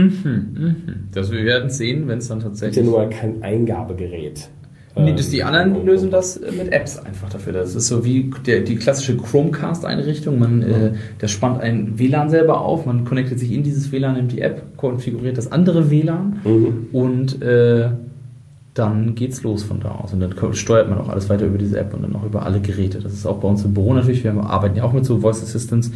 Das wir werden sehen, wenn es dann tatsächlich... Das ist ja nur kein Eingabegerät. Nee, die anderen lösen das mit Apps einfach dafür. Das ist so wie die klassische Chromecast-Einrichtung. Der spannt ein WLAN selber auf, man connectet sich in dieses WLAN, nimmt die App, konfiguriert das andere WLAN und dann geht's los von da aus. Und dann steuert man auch alles weiter über diese App und dann auch über alle Geräte. Das ist auch bei uns im Büro natürlich. Wir arbeiten ja auch mit so Voice Assistants.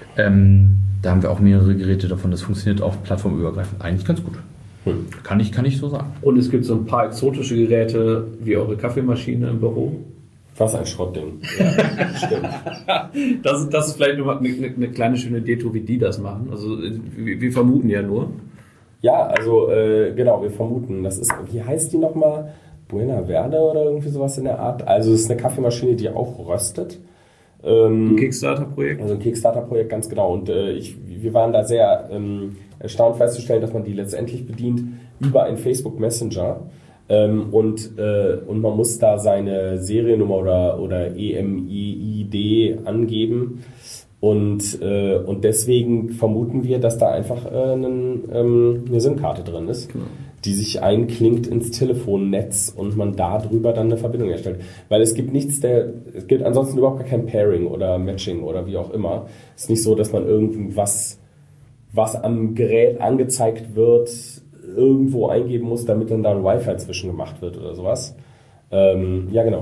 Da haben wir auch mehrere Geräte davon. Das funktioniert auch plattformübergreifend eigentlich ganz gut. Kann ich so sagen. Und es gibt so ein paar exotische Geräte wie eure Kaffeemaschine im Büro. Was ein Schrottding. Ja, stimmt. Das ist vielleicht nur eine kleine schöne Detour, wie die das machen. Also wir vermuten ja nur. Ja, also genau, wir vermuten. Das ist, wie heißt die nochmal? Buena Verde oder irgendwie sowas in der Art. Also es ist eine Kaffeemaschine, die auch röstet. Ein Kickstarter-Projekt? Also ein Kickstarter-Projekt, ganz genau. Und wir waren da sehr erstaunt festzustellen, dass man die letztendlich bedient über einen Facebook Messenger. Und man muss da seine Seriennummer oder EMEID angeben. Und deswegen vermuten wir, dass da einfach eine SIM-Karte drin ist, die sich einklingt ins Telefonnetz und man darüber dann eine Verbindung herstellt. Weil es gibt ansonsten überhaupt gar kein Pairing oder Matching oder wie auch immer. Es ist nicht so, dass man irgendwas, was am Gerät angezeigt wird, irgendwo eingeben muss, damit dann da ein Wi-Fi zwischen gemacht wird oder sowas. Ja, genau.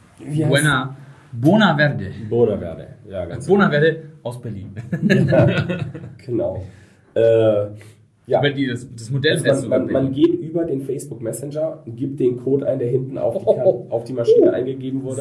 Bona Verde. Bona Verde, ja, ganz Bona Verde aus Berlin. Genau. Ja. Weil das Modell also man geht über den Facebook Messenger, gibt den Code ein, der hinten auf die Maschine eingegeben wurde.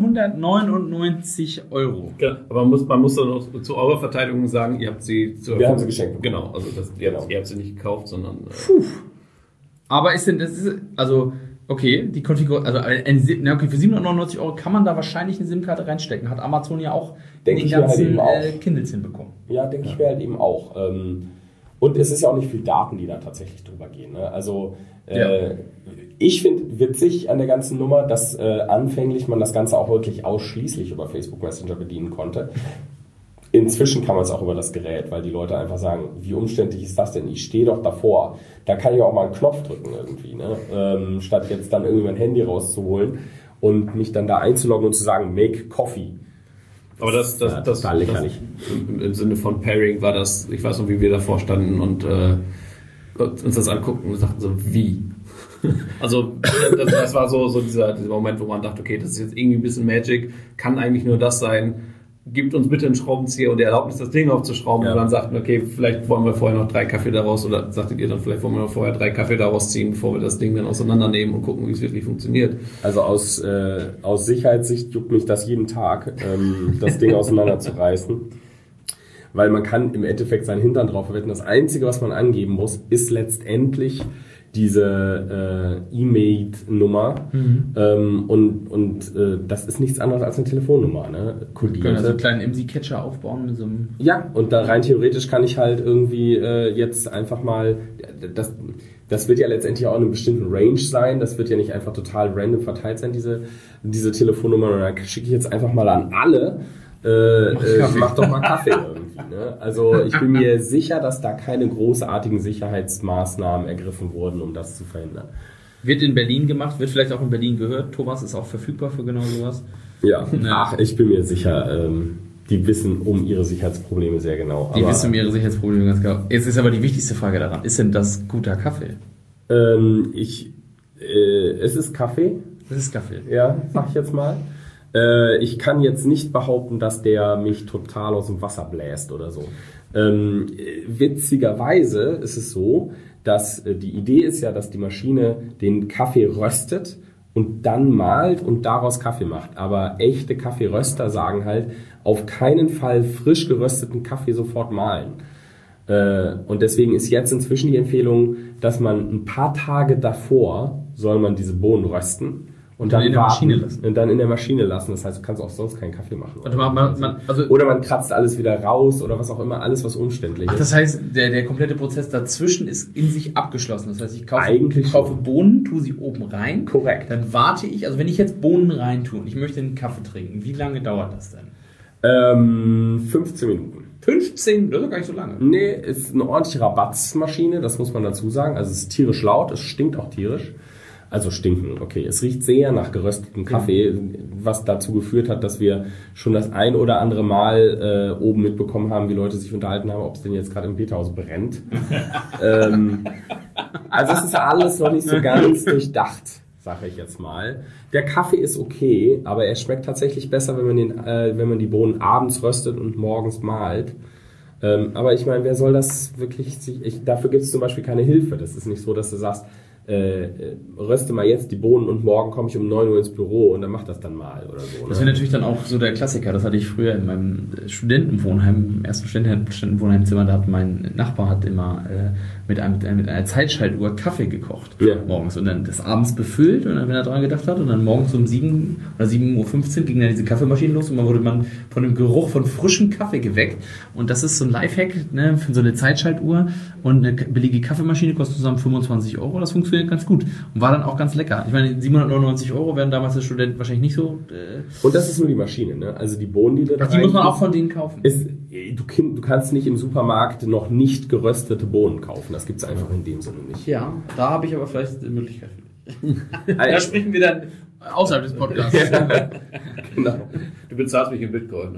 799 €. Ja, aber man muss dann auch zu eurer Verteidigung sagen, ihr habt sie Wir haben sie geschenkt bekommen. Genau, also ihr habt sie nicht gekauft, sondern... Aber okay, die Konfiguration, für 799 € kann man da wahrscheinlich eine SIM-Karte reinstecken. Hat Amazon ja auch die ganzen Kindles hinbekommen. Ja, denke ich mir halt eben auch. Und es ist ja auch nicht viel Daten, die da tatsächlich drüber gehen. Ne? Also ich finde witzig an der ganzen Nummer, dass anfänglich man das Ganze auch wirklich ausschließlich über Facebook Messenger bedienen konnte. Inzwischen kann man es auch über das Gerät, weil die Leute einfach sagen, wie umständlich ist das denn? Ich stehe doch davor. Da kann ich auch mal einen Knopf drücken irgendwie, ne? Statt jetzt dann irgendwie mein Handy rauszuholen und mich dann da einzuloggen und zu sagen, make coffee. Aber das lächerlich. Im Sinne von Pairing war das, ich weiß noch, wie wir davor standen und uns das anguckten und sagten so, wie? Also das war so dieser Moment, wo man dachte, okay, das ist jetzt irgendwie ein bisschen Magic, kann eigentlich nur das sein, gibt uns bitte einen Schraubenzieher und die Erlaubnis, das Ding aufzuschrauben. Und dann sagten, okay, vielleicht wollen wir vorher noch 3 Kaffee daraus, oder sagtet ihr dann, vielleicht wollen wir noch vorher 3 Kaffee daraus ziehen, bevor wir das Ding dann auseinandernehmen und gucken, wie es wirklich funktioniert. Also aus Sicherheitssicht juckt mich das jeden Tag, das Ding auseinanderzureißen. Weil man kann im Endeffekt seinen Hintern drauf verwenden. Das Einzige, was man angeben muss, ist letztendlich diese E-Mail-Nummer das ist nichts anderes als eine Telefonnummer. Ne? Wir können also einen kleinen IMSI-Catcher aufbauen mit so einem... Ja, und da rein theoretisch kann ich halt irgendwie jetzt einfach mal... Das wird ja letztendlich auch in einem bestimmten Range sein. Das wird ja nicht einfach total random verteilt sein, diese Telefonnummer. Und dann schicke ich jetzt einfach mal an alle... mach doch mal Kaffee irgendwie. Ne? Also ich bin mir sicher, dass da keine großartigen Sicherheitsmaßnahmen ergriffen wurden, um das zu verhindern. Wird in Berlin gemacht, wird vielleicht auch in Berlin gehört. Thomas ist auch verfügbar für genau sowas. Ja, ach, ich bin mir sicher, die wissen um ihre Sicherheitsprobleme sehr genau. Die wissen um ihre Sicherheitsprobleme ganz genau. Jetzt ist aber die wichtigste Frage daran, ist denn das guter Kaffee? Es ist Kaffee. Es ist Kaffee. Ja, sag ich jetzt mal. Ich kann jetzt nicht behaupten, dass der mich total aus dem Wasser bläst oder so. Witzigerweise ist es so, dass die Idee ist ja, dass die Maschine den Kaffee röstet und dann malt und daraus Kaffee macht. Aber echte Kaffeeröster sagen halt, auf keinen Fall frisch gerösteten Kaffee sofort mahlen. Und deswegen ist jetzt inzwischen die Empfehlung, dass man ein paar Tage davor soll man diese Bohnen rösten. Und dann in der Maschine lassen. Und dann in der Maschine lassen. Das heißt, du kannst auch sonst keinen Kaffee machen. Oder man kratzt alles wieder raus oder was auch immer, alles was umständlich ist. Das heißt, der komplette Prozess dazwischen ist in sich abgeschlossen. Das heißt, ich kaufe Bohnen, tue sie oben rein. Korrekt. Dann warte ich, also wenn ich jetzt Bohnen rein tue und ich möchte einen Kaffee trinken, wie lange dauert das denn? 15 Minuten. 15? Das ist doch gar nicht so lange. Nee, ist eine ordentliche Rabatzmaschine, das muss man dazu sagen. Also es ist tierisch laut, es stinkt auch tierisch. Also stinken, okay. Es riecht sehr nach geröstetem Kaffee, was dazu geführt hat, dass wir schon das ein oder andere Mal oben mitbekommen haben, wie Leute sich unterhalten haben, ob es denn jetzt gerade im Peterhaus brennt. Also es ist alles noch nicht so ganz durchdacht, sage ich jetzt mal. Der Kaffee ist okay, aber er schmeckt tatsächlich besser, wenn man die Bohnen abends röstet und morgens mahlt. Aber ich meine, wer soll das wirklich... Dafür gibt es zum Beispiel keine Hilfe. Das ist nicht so, dass du sagst, röste mal jetzt die Bohnen und morgen komme ich um 9 Uhr ins Büro und dann mach das dann mal oder so. Das wäre natürlich dann auch so der Klassiker. Das hatte ich früher in meinem Studentenwohnheim, im ersten Studentenwohnheimzimmer, da hat mein Nachbar immer mit einer Zeitschaltuhr Kaffee gekocht morgens und dann das abends befüllt und dann, wenn er dran gedacht hat, und dann morgens um 7 oder 7:15 Uhr ging dann diese Kaffeemaschine los und dann wurde man von dem Geruch von frischem Kaffee geweckt. Und das ist so ein Lifehack, ne, für so eine Zeitschaltuhr, und eine billige Kaffeemaschine kostet zusammen 25 €. Das funktioniert ganz gut und war dann auch ganz lecker. Ich meine, 799 € wären damals als Student wahrscheinlich nicht so... Und das ist nur die Maschine, ne? Also die Bohnen, die da die muss man auch von denen kaufen. Du kannst nicht im Supermarkt noch nicht geröstete Bohnen kaufen. Das gibt es einfach in dem Sinne nicht. Ja, da habe ich aber vielleicht eine Möglichkeit für dich. Da sprechen wir dann außerhalb des Podcasts. Genau. Du bezahlst mich in Bitcoin.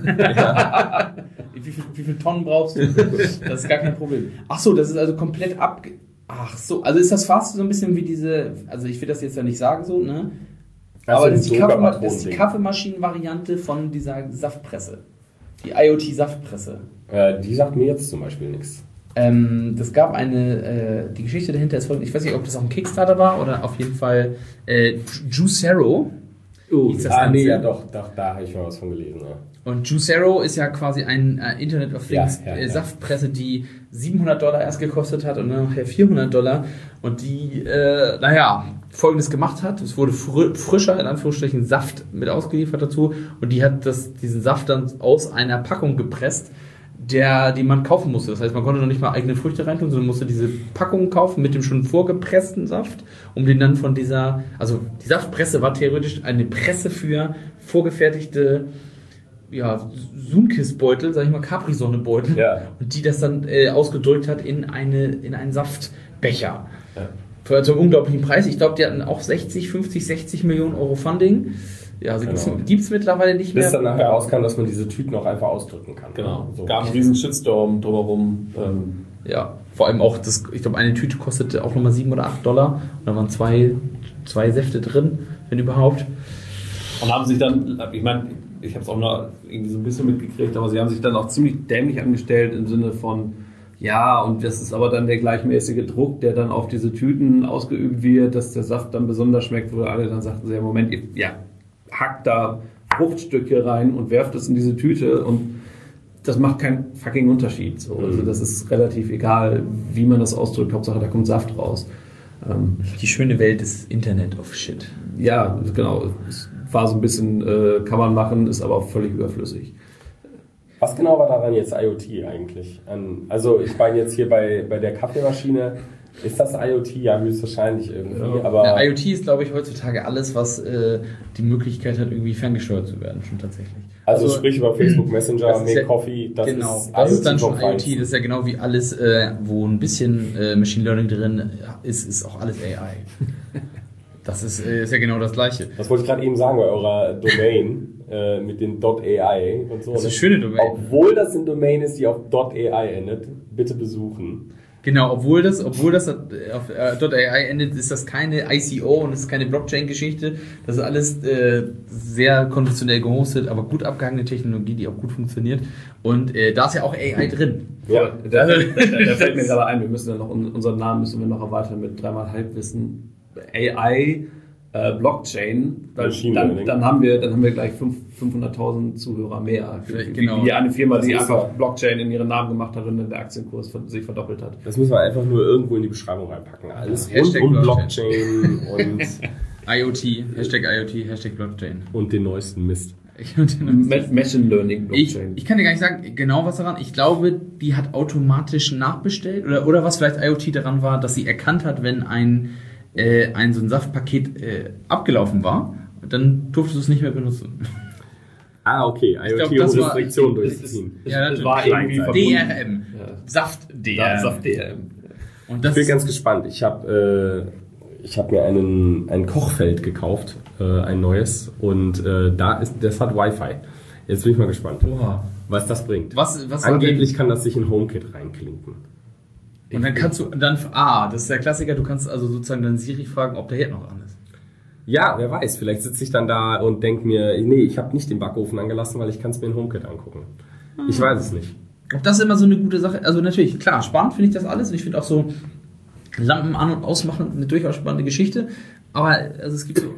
Wie viele Tonnen brauchst du? Das ist gar kein Problem. Ach so, das ist also komplett Ach so, also ist das fast so ein bisschen wie diese, also ich will das jetzt ja nicht sagen so, ne? Also aber das ist die Kaffeemaschinen-Variante von dieser Saftpresse. Die IoT-Saftpresse. Die sagt mir jetzt zum Beispiel nichts. Das gab die Geschichte dahinter ist folgende, ich weiß nicht, ob das auch ein Kickstarter war oder auf jeden Fall Juicero. Ja doch, da habe ich mal was von gelesen. Ja. Und Juicero ist ja quasi ein Internet of Things Saftpresse, die $700 erst gekostet hat und dann nachher $400 und die, Folgendes gemacht hat. Es wurde frischer, in Anführungsstrichen, Saft mit ausgeliefert dazu und die hat diesen Saft dann aus einer Packung gepresst, die man kaufen musste. Das heißt, man konnte noch nicht mal eigene Früchte reintun, sondern musste diese Packung kaufen mit dem schon vorgepressten Saft, um den dann von dieser, also die Saftpresse war theoretisch eine Presse für vorgefertigte Zoomkiss-Beutel, sag ich mal, Capri-Sonne-Beutel, und die das dann ausgedrückt hat in einen Saftbecher. Ja. Für einen unglaublichen Preis. Ich glaube, die hatten auch 60 Millionen Euro Funding. Ja, also gibt es mittlerweile nicht mehr. Bis dann nachher rauskam, dass man diese Tüten auch einfach ausdrücken kann. Genau. So. Gab einen riesen Shitstorm drumherum. Ja, vor allem auch, ich glaube, eine Tüte kostete auch nochmal $7 oder $8. Und da waren zwei Säfte drin, wenn überhaupt. Und haben sich dann, ich meine, ich habe es auch noch irgendwie so ein bisschen mitgekriegt, aber sie haben sich dann auch ziemlich dämlich angestellt im Sinne von, ja, und das ist aber dann der gleichmäßige Druck, der dann auf diese Tüten ausgeübt wird, dass der Saft dann besonders schmeckt, wo alle dann sagten, ja, Moment, hackt da Fruchtstücke rein und werft es in diese Tüte und das macht keinen fucking Unterschied. So. Also das ist relativ egal, wie man das ausdrückt, Hauptsache da kommt Saft raus. Die schöne Welt ist Internet of Shit. Ja, genau. Es war so ein bisschen, kann man machen, ist aber auch völlig überflüssig. Was genau war daran jetzt IoT eigentlich? Also ich meine jetzt hier bei der Kaffeemaschine, ist das IoT? Ja, höchstwahrscheinlich irgendwie. Ja. Aber IoT ist, glaube ich, heutzutage alles, was die Möglichkeit hat, irgendwie ferngesteuert zu werden, schon tatsächlich. Also sprich über Facebook Messenger, Make Coffee, das ist dann schon IoT. Das ist ja genau wie alles, wo ein bisschen Machine Learning drin ist auch alles AI. Das ist ja genau das Gleiche. Das wollte ich gerade eben sagen bei eurer Domain mit den .ai und so. Das ist eine schöne Domain. Obwohl das eine Domain ist, die auf .ai endet, bitte besuchen. Genau, obwohl das auf .ai endet, ist das keine ICO und es ist keine Blockchain-Geschichte. Das ist alles sehr konventionell gehostet, aber gut abgehangene Technologie, die auch gut funktioniert. Und da ist ja auch AI drin. Ja, da fällt mir gerade ein, wir müssen dann noch unseren Namen noch erweitern mit 3x Halbwissen. AI, Blockchain, dann haben wir gleich 500.000 Zuhörer mehr. Wie eine Firma, die einfach Blockchain in ihren Namen gemacht hat und dann der Aktienkurs sich verdoppelt hat. Das müssen wir einfach nur irgendwo in die Beschreibung reinpacken. Alles rund um Blockchain und IoT, Hashtag Blockchain. Und den neuesten Mist. Machine Learning Blockchain. Ich kann dir gar nicht sagen, genau was daran. Ich glaube, die hat automatisch nachbestellt oder was vielleicht IoT daran war, dass sie erkannt hat, wenn so ein Saftpaket abgelaufen war, dann durftest du es nicht mehr benutzen. Ah, okay. IoT und Restriktion durchziehen. Das war irgendwie DRM. Saft-DRM. Saft-DRM. Ich bin ganz gespannt. Ich habe mir ein Kochfeld gekauft, ein neues, und das hat Wi-Fi. Jetzt bin ich mal gespannt, was das bringt. Was Angeblich kann das sich in HomeKit reinklinken. Und dann kannst du das ist der Klassiker, du kannst also sozusagen dann Siri fragen, ob der Herd noch an ist. Ja, wer weiß, vielleicht sitze ich dann da und denke mir, nee, ich habe nicht den Backofen angelassen, weil ich kann es mir in HomeKit angucken. Ich weiß es nicht. Ob das immer so eine gute Sache, also natürlich, klar, spannend finde ich das alles und ich finde auch so Lampen an- und ausmachen eine durchaus spannende Geschichte, aber also es gibt so...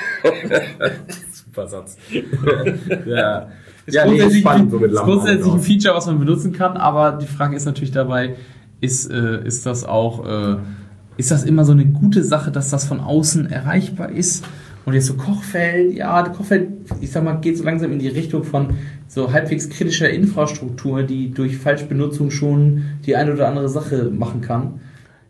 Super Satz. Ja. Ist grundsätzlich ein Feature, was man benutzen kann, aber die Frage ist natürlich dabei, ist das immer so eine gute Sache, dass das von außen erreichbar ist? Und jetzt so Kochfeld, ich sag mal, geht so langsam in die Richtung von so halbwegs kritischer Infrastruktur, die durch Falschbenutzung schon die eine oder andere Sache machen kann.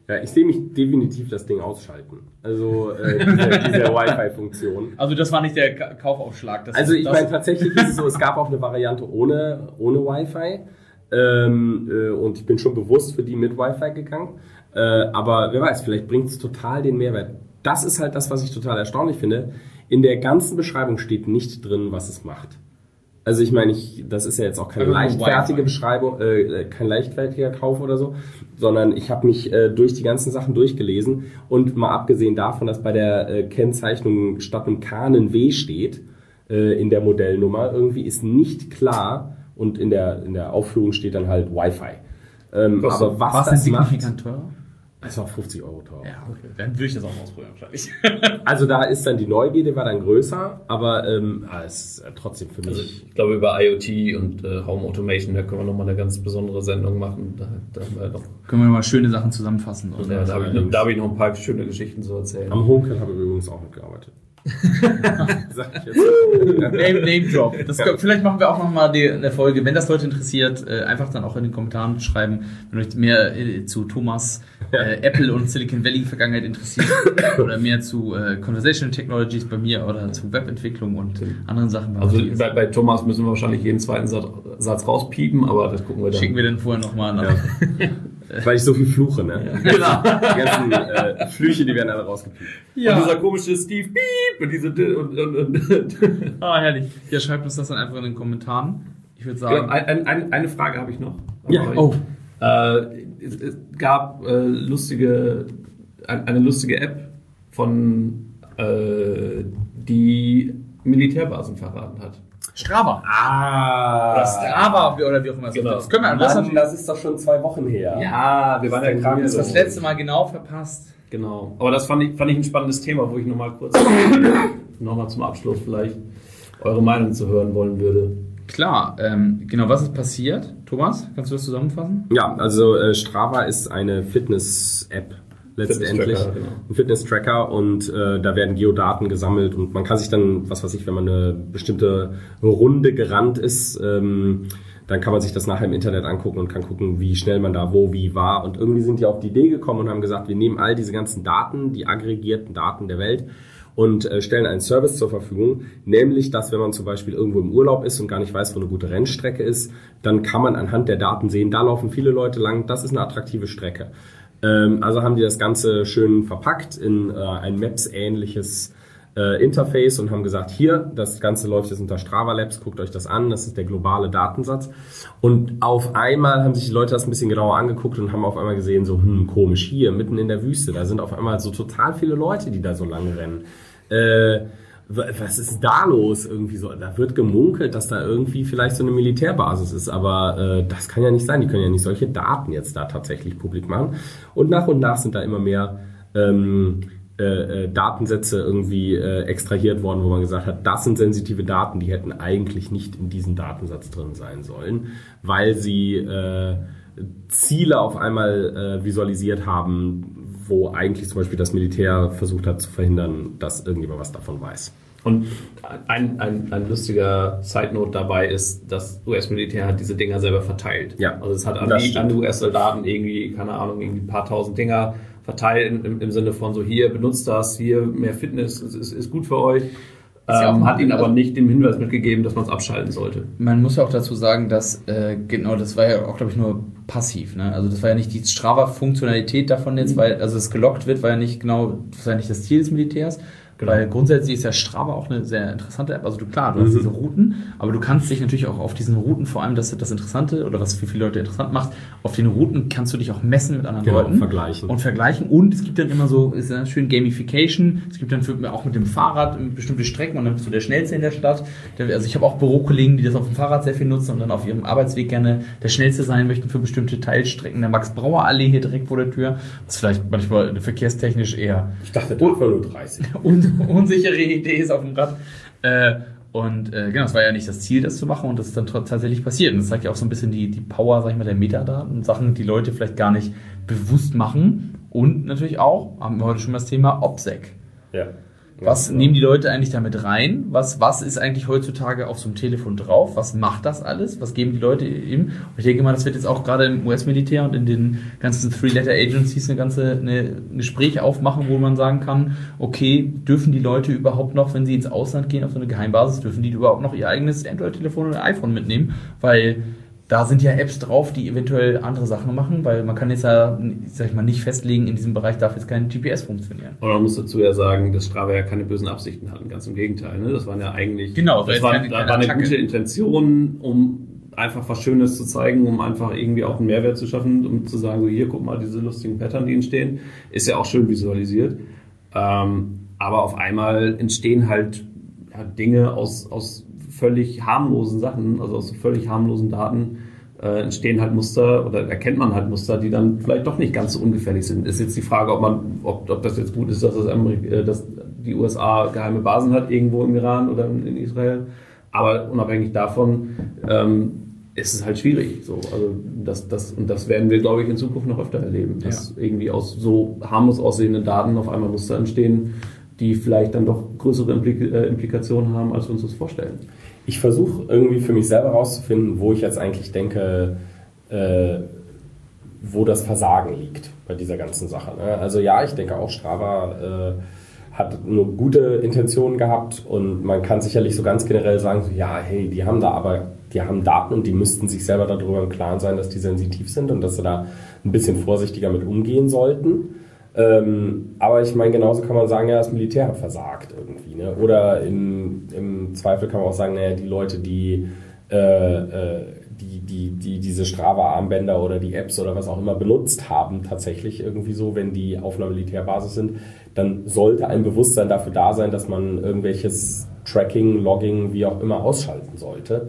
Ja, ich sehe mich definitiv das Ding ausschalten. Also diese Wi-Fi-Funktion. Also das war nicht der Kaufaufschlag. Ich meine, tatsächlich ist es so, es gab auch eine Variante ohne Wi-Fi. Und ich bin schon bewusst für die mit Wi-Fi gegangen. Aber wer weiß, vielleicht bringt es total den Mehrwert. Das ist halt das, was ich total erstaunlich finde. In der ganzen Beschreibung steht nicht drin, was es macht. Also ich meine, das ist ja jetzt auch keine leichtfertige Beschreibung, kein leichtfertiger Kauf oder so, sondern ich habe mich durch die ganzen Sachen durchgelesen und mal abgesehen davon, dass bei der Kennzeichnung statt einem K ein W steht in der Modellnummer, irgendwie ist nicht klar und in der Aufführung steht dann halt Wi-Fi. Aber was das signifikant teurer? Das war 50 € teuer. Ja, okay. Dann würde ich das auch ausprobieren wahrscheinlich. Also da ist dann die Neugierde, war dann größer, aber es ist trotzdem für mich... Also ich glaube, über IoT und Home Automation, da können wir nochmal eine ganz besondere Sendung machen. Da haben wir können wir nochmal schöne Sachen zusammenfassen. Ja, da habe ich noch ein paar schöne Geschichten zu erzählen. Am HomeKit habe ich übrigens auch mitgearbeitet. Sag ich jetzt. Name Drop. Vielleicht machen wir auch nochmal eine Folge, wenn das Leute interessiert, einfach dann auch in den Kommentaren schreiben, wenn euch mehr zu Thomas Apple und Silicon Valley Vergangenheit interessiert oder mehr zu Conversational Technologies bei mir oder zu Webentwicklung und anderen Sachen. Also bei Thomas müssen wir wahrscheinlich jeden zweiten Satz rauspiepen, aber das gucken wir dann. Schicken wir dann vorher nochmal nach. Ja. Weil ich so viel fluche, ne? Ja. Genau. Die ganzen Flüche, die werden alle rausgepiept. Ja. Und dieser komische Steve Beep und diese herrlich. Ja, schreibt uns das dann einfach in den Kommentaren. Ich würde sagen... Eine Frage habe ich noch. Ja. Oh. Es gab eine lustige App von die Militärbasen verraten hat. Strava. Oder Strava oder wie auch immer. Genau. Das können wir das ist doch schon 2 Wochen her. Ja, wir waren ja gerade das letzte Mal genau verpasst. Genau. Aber das fand ich ein spannendes Thema, wo ich nochmal kurz nochmal zum Abschluss vielleicht eure Meinung zu hören wollen würde. Klar, genau, was ist passiert? Thomas, kannst du das zusammenfassen? Ja, also Strava ist eine Fitness-App. Letztendlich ein Fitness-Tracker und da werden Geodaten gesammelt und man kann sich dann, was weiß ich, wenn man eine bestimmte Runde gerannt ist, dann kann man sich das nachher im Internet angucken und kann gucken, wie schnell man da wie war und irgendwie sind die auf die Idee gekommen und haben gesagt, wir nehmen all diese ganzen Daten, die aggregierten Daten der Welt und stellen einen Service zur Verfügung, nämlich, dass wenn man zum Beispiel irgendwo im Urlaub ist und gar nicht weiß, wo eine gute Rennstrecke ist, dann kann man anhand der Daten sehen, da laufen viele Leute lang, das ist eine attraktive Strecke. Also haben die das Ganze schön verpackt in ein Maps-ähnliches Interface und haben gesagt, hier, das Ganze läuft jetzt unter Strava Labs, guckt euch das an, das ist der globale Datensatz. Und auf einmal haben sich die Leute das ein bisschen genauer angeguckt und haben auf einmal gesehen, so, komisch, hier, mitten in der Wüste, da sind auf einmal so total viele Leute, die da so lang rennen. Was ist da los? Irgendwie so, da wird gemunkelt, dass da irgendwie vielleicht so eine Militärbasis ist, aber das kann ja nicht sein. Die können ja nicht solche Daten jetzt da tatsächlich publik machen. Und nach sind da immer mehr Datensätze irgendwie extrahiert worden, wo man gesagt hat, das sind sensitive Daten, die hätten eigentlich nicht in diesem Datensatz drin sein sollen, weil sie Ziele auf einmal visualisiert haben, wo eigentlich zum Beispiel das Militär versucht hat zu verhindern, dass irgendjemand was davon weiß. Und ein lustiger Side-Note dabei ist, das US-Militär hat diese Dinger selber verteilt. Ja, also es hat an die US-Soldaten irgendwie, keine Ahnung, irgendwie ein paar tausend Dinger verteilt im Sinne von so, hier, benutzt das, hier, mehr Fitness, ist gut für euch. Hat ihnen aber nicht den Hinweis mitgegeben, dass man es abschalten sollte. Man muss ja auch dazu sagen, dass genau, das war ja auch, glaube ich, nur passiv. Ne? Also das war ja nicht die Strava-Funktionalität davon jetzt, weil also es gelockt wird, war ja nicht genau, das war ja nicht das Ziel des Militärs. Genau. Weil grundsätzlich ist ja Strava auch eine sehr interessante App. Also du hast diese Routen, aber du kannst dich natürlich auch auf diesen Routen, vor allem das Interessante oder was für viele Leute interessant macht, auf den Routen kannst du dich auch messen mit anderen Leuten. Und vergleichen. Und es gibt dann immer so, ist ja schön Gamification. Es gibt dann auch mit dem Fahrrad bestimmte Strecken und dann bist du der Schnellste in der Stadt. Also ich habe auch Bürokollegen, die das auf dem Fahrrad sehr viel nutzen und dann auf ihrem Arbeitsweg gerne der Schnellste sein möchten für bestimmte Teilstrecken. Der Max-Brauer-Allee hier direkt vor der Tür. Das ist vielleicht manchmal verkehrstechnisch eher... Ich dachte, da war nur 30. Unsichere Idee ist auf dem Rad. Genau, es war ja nicht das Ziel, das zu machen und das ist dann tatsächlich passiert. Und das zeigt ja auch so ein bisschen die Power, sag ich mal, der Metadaten, Sachen, die Leute vielleicht gar nicht bewusst machen. Und natürlich auch, haben wir heute schon mal das Thema OPSEC. Ja. Was nehmen die Leute eigentlich damit rein? Was ist eigentlich heutzutage auf so einem Telefon drauf? Was macht das alles? Was geben die Leute ihm? Und ich denke mal, das wird jetzt auch gerade im US-Militär und in den ganzen Three-Letter-Agencies ein Gespräch aufmachen, wo man sagen kann, okay, dürfen die Leute überhaupt noch, wenn sie ins Ausland gehen auf so eine Geheimbasis, dürfen die überhaupt noch ihr eigenes Android-Telefon oder iPhone mitnehmen? Weil da sind ja Apps drauf, die eventuell andere Sachen machen, weil man kann jetzt ja, sag ich mal, nicht festlegen, in diesem Bereich darf jetzt kein GPS funktionieren. Oder man muss dazu ja sagen, dass Strava ja keine bösen Absichten hatten, ganz im Gegenteil. Ne? Das waren ja eigentlich, genau, das war eine gute Intention, um einfach was Schönes zu zeigen, um einfach irgendwie auch einen Mehrwert zu schaffen, um zu sagen, so hier, guck mal, diese lustigen Pattern, die entstehen, ist ja auch schön visualisiert. Aber auf einmal entstehen halt Dinge aus völlig harmlosen Sachen, also aus völlig harmlosen Daten, entstehen halt Muster oder erkennt man halt Muster, die dann vielleicht doch nicht ganz so ungefährlich sind. Ist jetzt die Frage, ob das jetzt gut ist, dass die USA geheime Basen hat, irgendwo im Iran oder in Israel. Aber unabhängig davon ist es halt schwierig. So. Also das werden wir, glaube ich, in Zukunft noch öfter erleben, dass irgendwie aus so harmlos aussehenden Daten auf einmal Muster entstehen, die vielleicht dann doch größere Implikationen haben, als wir uns das vorstellen. Ich versuche irgendwie für mich selber herauszufinden, wo ich jetzt eigentlich denke, wo das Versagen liegt bei dieser ganzen Sache. Ne? Also ja, ich denke auch, Strava hat nur gute Intentionen gehabt und man kann sicherlich so ganz generell sagen, so, ja, hey, die haben Daten und die müssten sich selber darüber im Klaren sein, dass die sensitiv sind und dass sie da ein bisschen vorsichtiger mit umgehen sollten. Aber ich meine, genauso kann man sagen, ja, das Militär hat versagt irgendwie. Ne? Oder im Zweifel kann man auch sagen, naja, die Leute, die diese Strava-Armbänder oder die Apps oder was auch immer benutzt haben, tatsächlich irgendwie so, wenn die auf einer Militärbasis sind, dann sollte ein Bewusstsein dafür da sein, dass man irgendwelches Tracking, Logging, wie auch immer ausschalten sollte.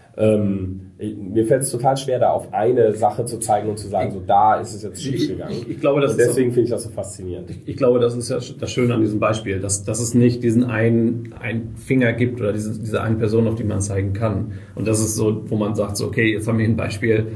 Mir fällt es total schwer, da auf eine Sache zu zeigen und zu sagen, so da ist es jetzt schief gegangen. Ich glaube, deswegen finde ich das so faszinierend. Ich glaube, das ist ja das Schöne an diesem Beispiel, dass es nicht diesen einen Finger gibt oder diese eine Person, auf die man zeigen kann. Und das ist so, wo man sagt, so, okay, jetzt haben wir ein Beispiel,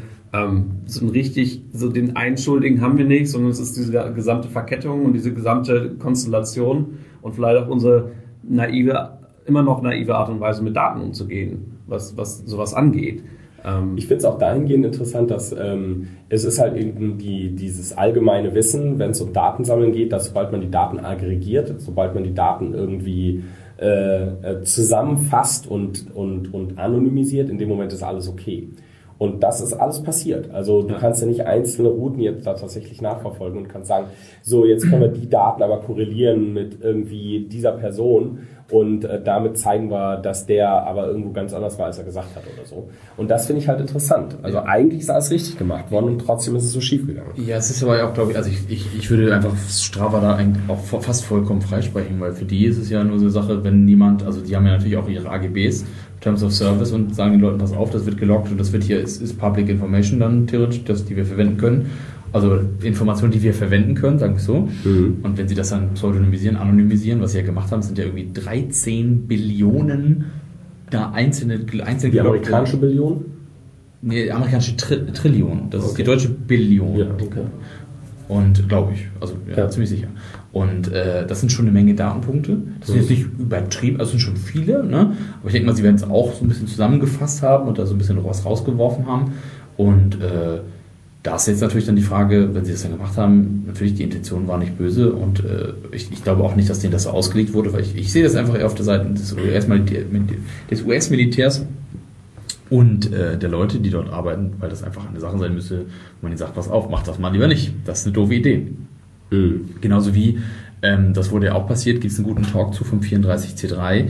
so den einen Schuldigen haben wir nicht, sondern es ist diese gesamte Verkettung und diese gesamte Konstellation und vielleicht auch unsere immer noch naive Art und Weise mit Daten umzugehen, was sowas angeht. Ich finde es auch dahingehend interessant, dass es ist halt irgendwie dieses allgemeine Wissen, wenn es um Datensammeln geht, dass sobald man die Daten aggregiert, sobald man die Daten irgendwie zusammenfasst und anonymisiert, in dem Moment ist alles okay. Und das ist alles passiert. Also du kannst ja nicht einzelne Routen jetzt da tatsächlich nachverfolgen und kannst sagen, so jetzt können wir die Daten aber korrelieren mit irgendwie dieser Person und damit zeigen wir, dass der aber irgendwo ganz anders war, als er gesagt hat oder so. Und das finde ich halt interessant. Also eigentlich ist alles richtig gemacht worden und trotzdem ist es so schief gegangen. Ja, es ist aber auch, glaube ich, also ich würde einfach Strava da eigentlich auch fast vollkommen freisprechen, weil für die ist es ja nur so eine Sache, wenn niemand, also die haben ja natürlich auch ihre AGBs, Terms of Service, und sagen den Leuten, pass auf, das wird geloggt und das wird hier, ist Public Information dann theoretisch, die wir verwenden können. Also Informationen, die wir verwenden können, sagen wir so. Mhm. Und wenn sie das dann pseudonymisieren, anonymisieren, was sie ja gemacht haben, sind ja irgendwie 13 Billionen da einzelne die amerikanische Billion? Nee, die amerikanische Trillion. Das ist die deutsche Billion. Ja, okay. Und glaube ich, also ziemlich sicher. Und das sind schon eine Menge Datenpunkte. Das ist jetzt nicht übertrieben, also sind schon viele, ne? Aber ich denke mal, sie werden es auch so ein bisschen zusammengefasst haben und da so ein bisschen was rausgeworfen haben. Und da ist jetzt natürlich dann die Frage, wenn sie das dann gemacht haben, natürlich die Intention war nicht böse und ich glaube auch nicht, dass denen das so ausgelegt wurde, weil ich sehe das einfach eher auf der Seite des US-Militärs und der Leute, die dort arbeiten, weil das einfach eine Sache sein müsste, wo man ihnen sagt, pass auf, mach das mal lieber nicht. Das ist eine doofe Idee. Mhm. Genauso wie, das wurde ja auch passiert, gibt es einen guten Talk zu vom 34C3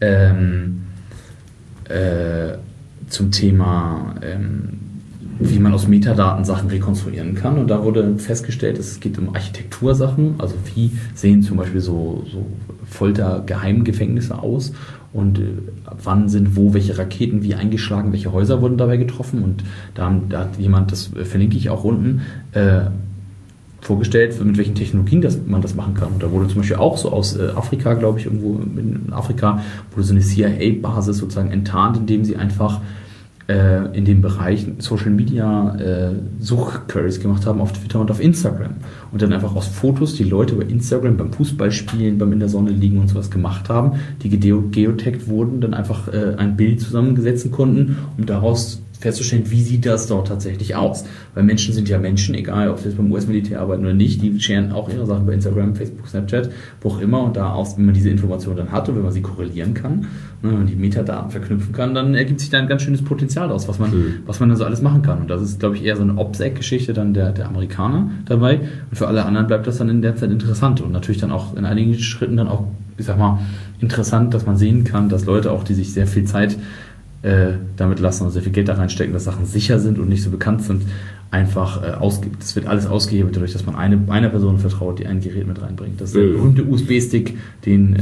zum Thema wie man aus Metadaten Sachen rekonstruieren kann. Und da wurde festgestellt, es geht um Architektursachen, also wie sehen zum Beispiel so Folter-Geheimgefängnisse aus und wann sind wo welche Raketen wie eingeschlagen, welche Häuser wurden dabei getroffen. Und da hat jemand, das verlinke ich auch unten, vorgestellt, mit welchen Technologien man das machen kann. Und da wurde zum Beispiel auch so aus Afrika, glaube ich, irgendwo in Afrika, wurde so eine CIA-Basis sozusagen enttarnt, indem sie einfach in dem Bereich Social Media Suchqueries gemacht haben auf Twitter und auf Instagram. Und dann einfach aus Fotos die Leute bei Instagram beim Fußballspielen, beim in der Sonne liegen und sowas gemacht haben, die geotaggt wurden, dann einfach ein Bild zusammengesetzen konnten, um daraus festzustellen, wie sieht das dort tatsächlich aus. Weil Menschen sind ja Menschen, egal ob sie jetzt beim US-Militär arbeiten oder nicht, die scheren auch ihre Sachen bei Instagram, Facebook, Snapchat, wo auch immer. Und daraus, wenn man diese Informationen dann hat und wenn man sie korrelieren kann, wenn man die Metadaten verknüpfen kann, dann ergibt sich da ein ganz schönes Potenzial daraus, was man dann so alles machen kann. Und das ist, glaube ich, eher so eine OPSEC-Geschichte dann der Amerikaner dabei. Und für alle anderen bleibt das dann in der Zeit interessant und natürlich dann auch in einigen Schritten dann auch, ich sag mal, interessant, dass man sehen kann, dass Leute auch, die sich sehr viel Zeit damit lassen und sehr viel Geld da reinstecken, dass Sachen sicher sind und nicht so bekannt sind, einfach das wird alles ausgehebelt dadurch, dass man einer Person vertraut, die ein Gerät mit reinbringt. Das ist der berühmte USB-Stick, den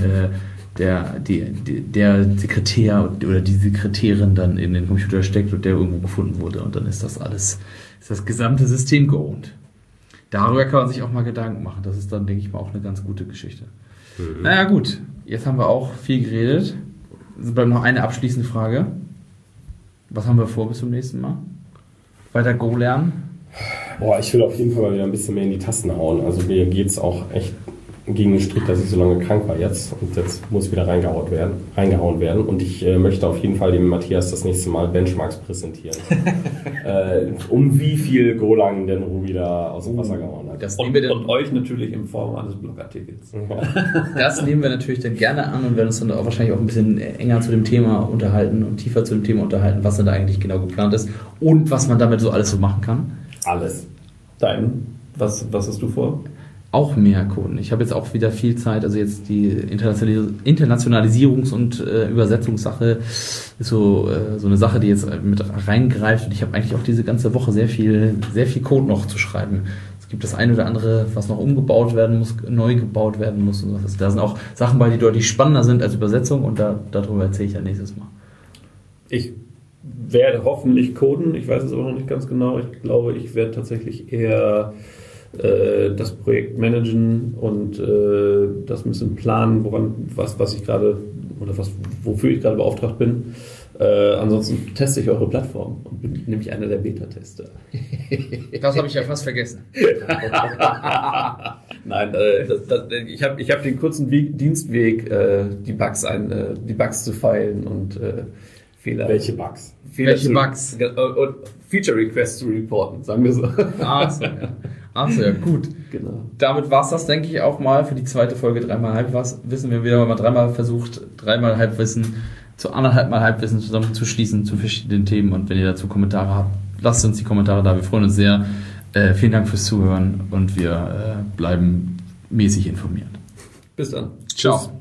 der Sekretär oder die Sekretärin dann in den Computer steckt und der irgendwo gefunden wurde und dann ist das gesamte System geowned. Darüber kann man sich auch mal Gedanken machen. Das ist dann, denke ich mal, auch eine ganz gute Geschichte. Naja gut, jetzt haben wir auch viel geredet. Es bleibt noch eine abschließende Frage. Was haben wir vor bis zum nächsten Mal? Weiter Go lernen? Boah, ich will auf jeden Fall mal wieder ein bisschen mehr in die Tasten hauen. Also mir geht es auch echt gegen den Strich, dass ich so lange krank war jetzt. Und jetzt muss wieder reingehauen werden. Und ich möchte auf jeden Fall dem Matthias das nächste Mal Benchmarks präsentieren. Um wie viel Golang denn Ruby da aus dem Wasser gehauen hat. Und euch natürlich in Form eines Blogartikels. Das nehmen wir natürlich dann gerne an und werden uns dann auch wahrscheinlich auch ein bisschen enger zu dem Thema unterhalten und tiefer zu dem Thema unterhalten, was denn da eigentlich genau geplant ist und was man damit so alles so machen kann. Alles. Was hast du vor? Auch mehr Coden. Ich habe jetzt auch wieder viel Zeit, also jetzt die Internationalisierungs- und Übersetzungssache ist so eine Sache, die jetzt mit reingreift und ich habe eigentlich auch diese ganze Woche sehr viel Code noch zu schreiben. Es gibt das eine oder andere, was noch umgebaut werden muss, neu gebaut werden muss und sowas. Da sind auch Sachen bei, die deutlich spannender sind als Übersetzung und darüber erzähle ich ja nächstes Mal. Ich werde hoffentlich coden, ich weiß es aber noch nicht ganz genau. Ich glaube, ich werde tatsächlich eher das Projekt managen und das ein bisschen planen, was ich gerade oder wofür ich gerade beauftragt bin. Ansonsten teste ich eure Plattform und bin nämlich einer der Beta-Tester. Das habe ich ja fast vergessen. Nein, ich hab den kurzen Dienstweg, die Bugs zu feilen und Fehler. Welche Bugs? Welche Bugs? Und Feature Requests zu reporten, sagen wir so. Achso, ja, gut. Genau. Damit war es das, denke ich, auch mal für die zweite Folge 3x Halbwissen. Wir wieder mal dreimal versucht, 3x Halbwissen zu 1,5 Mal Halbwissen zusammenzuschließen zu verschiedenen Themen. Und wenn ihr dazu Kommentare habt, lasst uns die Kommentare da. Wir freuen uns sehr. Vielen Dank fürs Zuhören und wir bleiben mäßig informiert. Bis dann. Ciao.